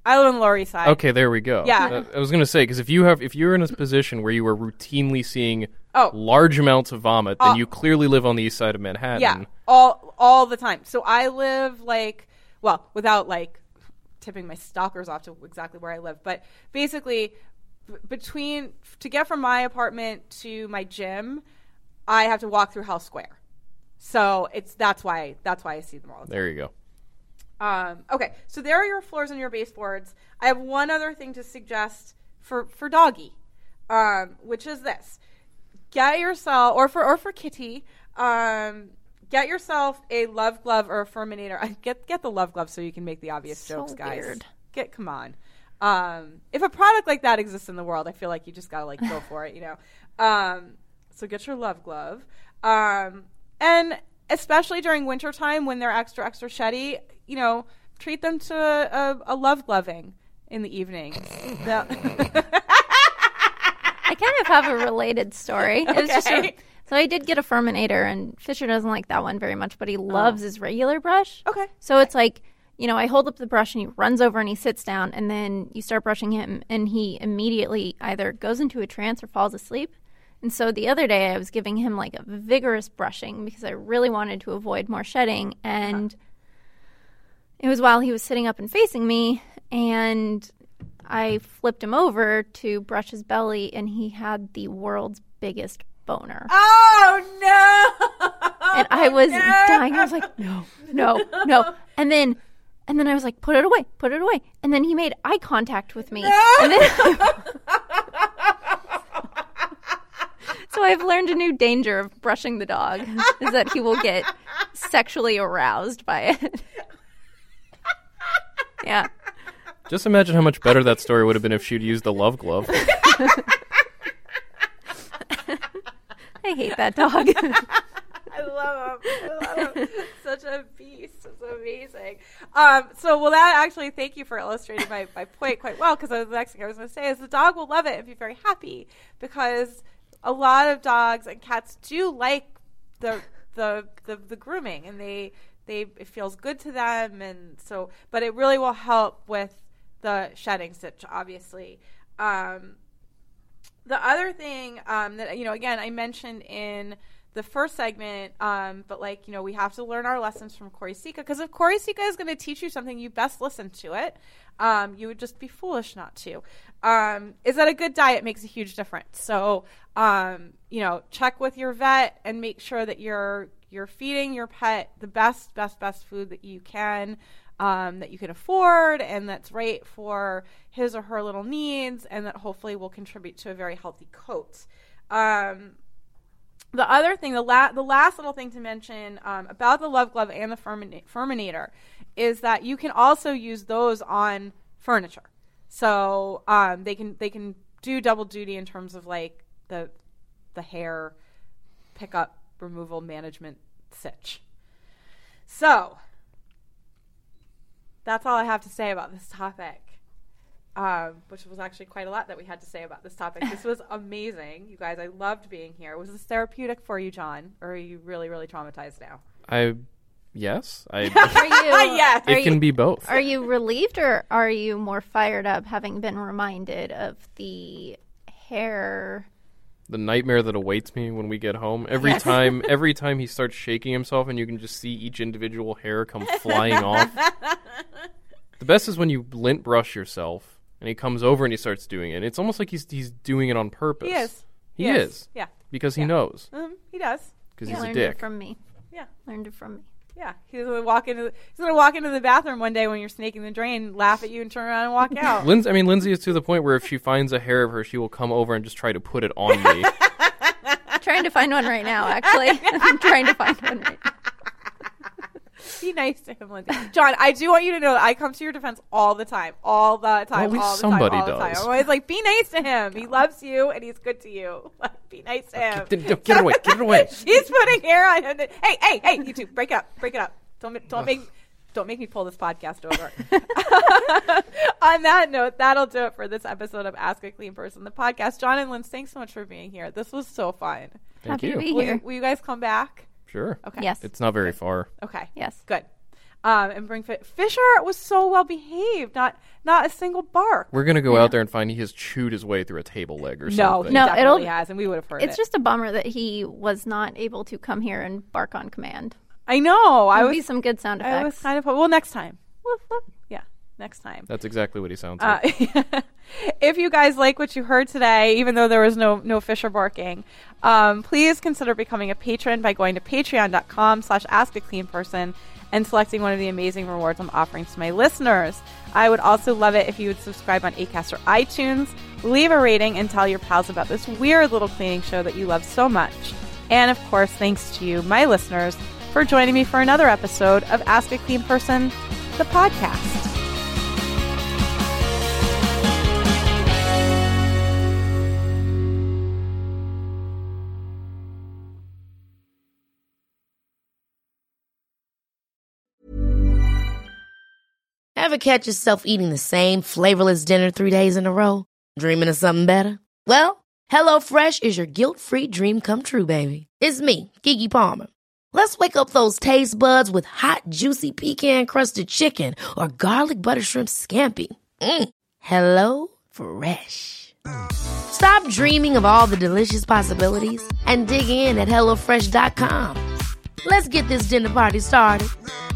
Speaker 2: I live on the Lower East Side.
Speaker 4: Okay, there we go.
Speaker 2: Yeah.
Speaker 4: Uh, I was going to say, because if you have, if you're in a position where you are routinely seeing
Speaker 2: Oh.
Speaker 4: large amounts of vomit, then
Speaker 2: Uh,
Speaker 4: you clearly live on the east side of Manhattan.
Speaker 2: Yeah, all all the time. So I live like, well, without like tipping my stalkers off to exactly where I live, but basically b- between to get from my apartment to my gym, I have to walk through Hell Square. So it's that's why that's why I see them all the time.
Speaker 4: There you go.
Speaker 2: Um, okay, so there are your floors and your baseboards. I have one other thing to suggest for, for doggy, um, which is this. Get yourself, or for or for kitty, um, get yourself a Love Glove or a Furminator. Get get the Love Glove so you can make the obvious
Speaker 3: So
Speaker 2: jokes, guys.
Speaker 3: weird.
Speaker 2: Get, come on. Um, if a product like that exists in the world, I feel like you just gotta like go for it, you know. Um, so get your Love Glove, um, and especially during wintertime when they're extra extra sheddy, you know, treat them to a, a love gloving in the evening. That-
Speaker 3: I kind of have a related story. It was just a-
Speaker 2: Okay.
Speaker 3: so I did get a Furminator, and Fisher doesn't like that one very much, but he loves his regular brush.
Speaker 2: Okay.
Speaker 3: So it's like, you know, I hold up the brush and he runs over and he sits down, and then you start brushing him, and he immediately either goes into a trance or falls asleep. And so the other day I was giving him like a vigorous brushing because I really wanted to avoid more shedding. And it was while he was sitting up and facing me, and I flipped him over to brush his belly, and he had the world's biggest boner.
Speaker 2: Oh no!
Speaker 3: And I was dying. I was like, no, no, no. And then, and then I was like, put it away, put it away. And then he made eye contact with me. And then so I've learned a new danger of brushing the dog is that he will get sexually aroused by it. Yeah.
Speaker 4: Just imagine how much better that story would have been if she'd used the Love Glove.
Speaker 3: I hate that dog.
Speaker 2: I love him. I love him. Such a beast. It's amazing. Um, so, well, that actually, thank you for illustrating my, my point quite well, because the next thing I was going to say is the dog will love it and be very happy, because a lot of dogs and cats do like the the the, the grooming, and they they it feels good to them, and so, but it really will help with the shedding stitch, obviously. Um, the other thing um, that, you know, again, I mentioned in the first segment, um, but like, you know, we have to learn our lessons from Corey Sika, because if Corey Sika is going to teach you something, you best listen to it. Um, you would just be foolish not to. Um, is that a good diet makes a huge difference. So, um, you know, check with your vet and make sure that you're you're feeding your pet the best, best, best food that you can, um, that you can afford, and that's right for his or her little needs, and that hopefully will contribute to a very healthy coat. Um, The other thing, the, la- the last little thing to mention um, about the Love Glove and the Furmin- Furminator is that you can also use those on furniture. So um, they can they can do double duty in terms of like the the hair pickup, removal, management, sitch. So that's all I have to say about this topic. Um, which was actually quite a lot that we had to say about this topic. This was amazing. You guys, I loved being here. Was this therapeutic for you, John? Or are you really, really traumatized now?
Speaker 4: I, yes. I.
Speaker 3: Are you,
Speaker 2: Yes.
Speaker 4: It
Speaker 3: are
Speaker 4: can
Speaker 3: you,
Speaker 4: be both.
Speaker 3: Are you relieved, or are you more fired up having been reminded of the hair?
Speaker 4: The nightmare that awaits me when we get home. Every
Speaker 3: Yes.
Speaker 4: time every time he starts shaking himself and you can just see each individual hair come flying off. The best is when you lint brush yourself and he comes over and he starts doing it. It's almost like he's he's doing it on purpose.
Speaker 2: He is.
Speaker 4: He
Speaker 2: He
Speaker 4: is.
Speaker 2: is. Yeah.
Speaker 4: Because he
Speaker 2: Yeah.
Speaker 4: knows.
Speaker 2: Um, he does.
Speaker 4: Because
Speaker 3: You
Speaker 4: he's a
Speaker 3: learned
Speaker 4: dick.
Speaker 3: it from me.
Speaker 2: Yeah.
Speaker 3: Learned it from me.
Speaker 2: Yeah. He's gonna walk into the, he's gonna walk into the bathroom one day when you're snaking the drain, laugh at you, and turn around and walk out.
Speaker 4: Lindsay, I mean, Lindsay is to the point where if she finds a hair of her, she will come over and just try to put it on me.
Speaker 3: I'm trying to find one right now, actually. I'm trying to find one right now.
Speaker 2: Be nice to him, Lindsay. John, I do want you to know that I come to your defense all the time. All the time.
Speaker 4: at least
Speaker 2: all the
Speaker 4: somebody
Speaker 2: time. All the time.
Speaker 4: does.
Speaker 2: I'm always like, be nice to him. He loves you and he's good to you. Be nice to him.
Speaker 4: Get it away. Get it away.
Speaker 2: She's putting hair on him. Hey, hey, hey, you two, break it up. Break it up. Don't, don't make don't make me pull this podcast over. On that note, that'll do it for this episode of Ask a Clean Person, the podcast. John and Linz, thanks so much for being here. This was so fun.
Speaker 4: Thank
Speaker 3: Happy
Speaker 4: you.
Speaker 3: to be
Speaker 2: Will,
Speaker 3: here.
Speaker 2: you. will you guys come back?
Speaker 4: Sure.
Speaker 2: Okay.
Speaker 3: Yes.
Speaker 4: It's not very far.
Speaker 2: Okay.
Speaker 3: Yes.
Speaker 2: Good. Um, and bring Fi- Fisher was so well behaved, not not a single bark.
Speaker 4: We're gonna go out there and find he has chewed his way through a table leg or
Speaker 2: No,
Speaker 4: something.
Speaker 2: he
Speaker 3: No,
Speaker 2: definitely
Speaker 3: it'll-
Speaker 2: has, and we would have heard
Speaker 3: It's
Speaker 2: it.
Speaker 3: just a bummer that he was not able to come here and bark on command.
Speaker 2: I know. I
Speaker 3: There would
Speaker 2: was
Speaker 3: be some good sound
Speaker 2: I was
Speaker 3: effects.
Speaker 2: kind of well next time. Woof, woof. Yeah, next time.
Speaker 4: That's exactly what he sounds
Speaker 2: Uh,
Speaker 4: like.
Speaker 2: if you guys like what you heard today, even though there was no no Fisher barking, um, please consider becoming a patron by going to patreon.com slash ask a clean person and selecting one of the amazing rewards I'm offering to my listeners. I would also love it if you would subscribe on Acast or iTunes, leave a rating, and tell your pals about this weird little cleaning show that you love so much. And of course, thanks to you, my listeners, for joining me for another episode of Ask a Clean Person, the podcast.
Speaker 1: Ever catch yourself eating the same flavorless dinner three days in a row? Dreaming of something better? Well, HelloFresh is your guilt-free dream come true, baby. It's me, Keke Palmer. Let's wake up those taste buds with hot, juicy pecan-crusted chicken or garlic butter shrimp scampi. Mm. Hello Fresh. Stop dreaming of all the delicious possibilities and dig in at HelloFresh dot com. Let's get this dinner party started.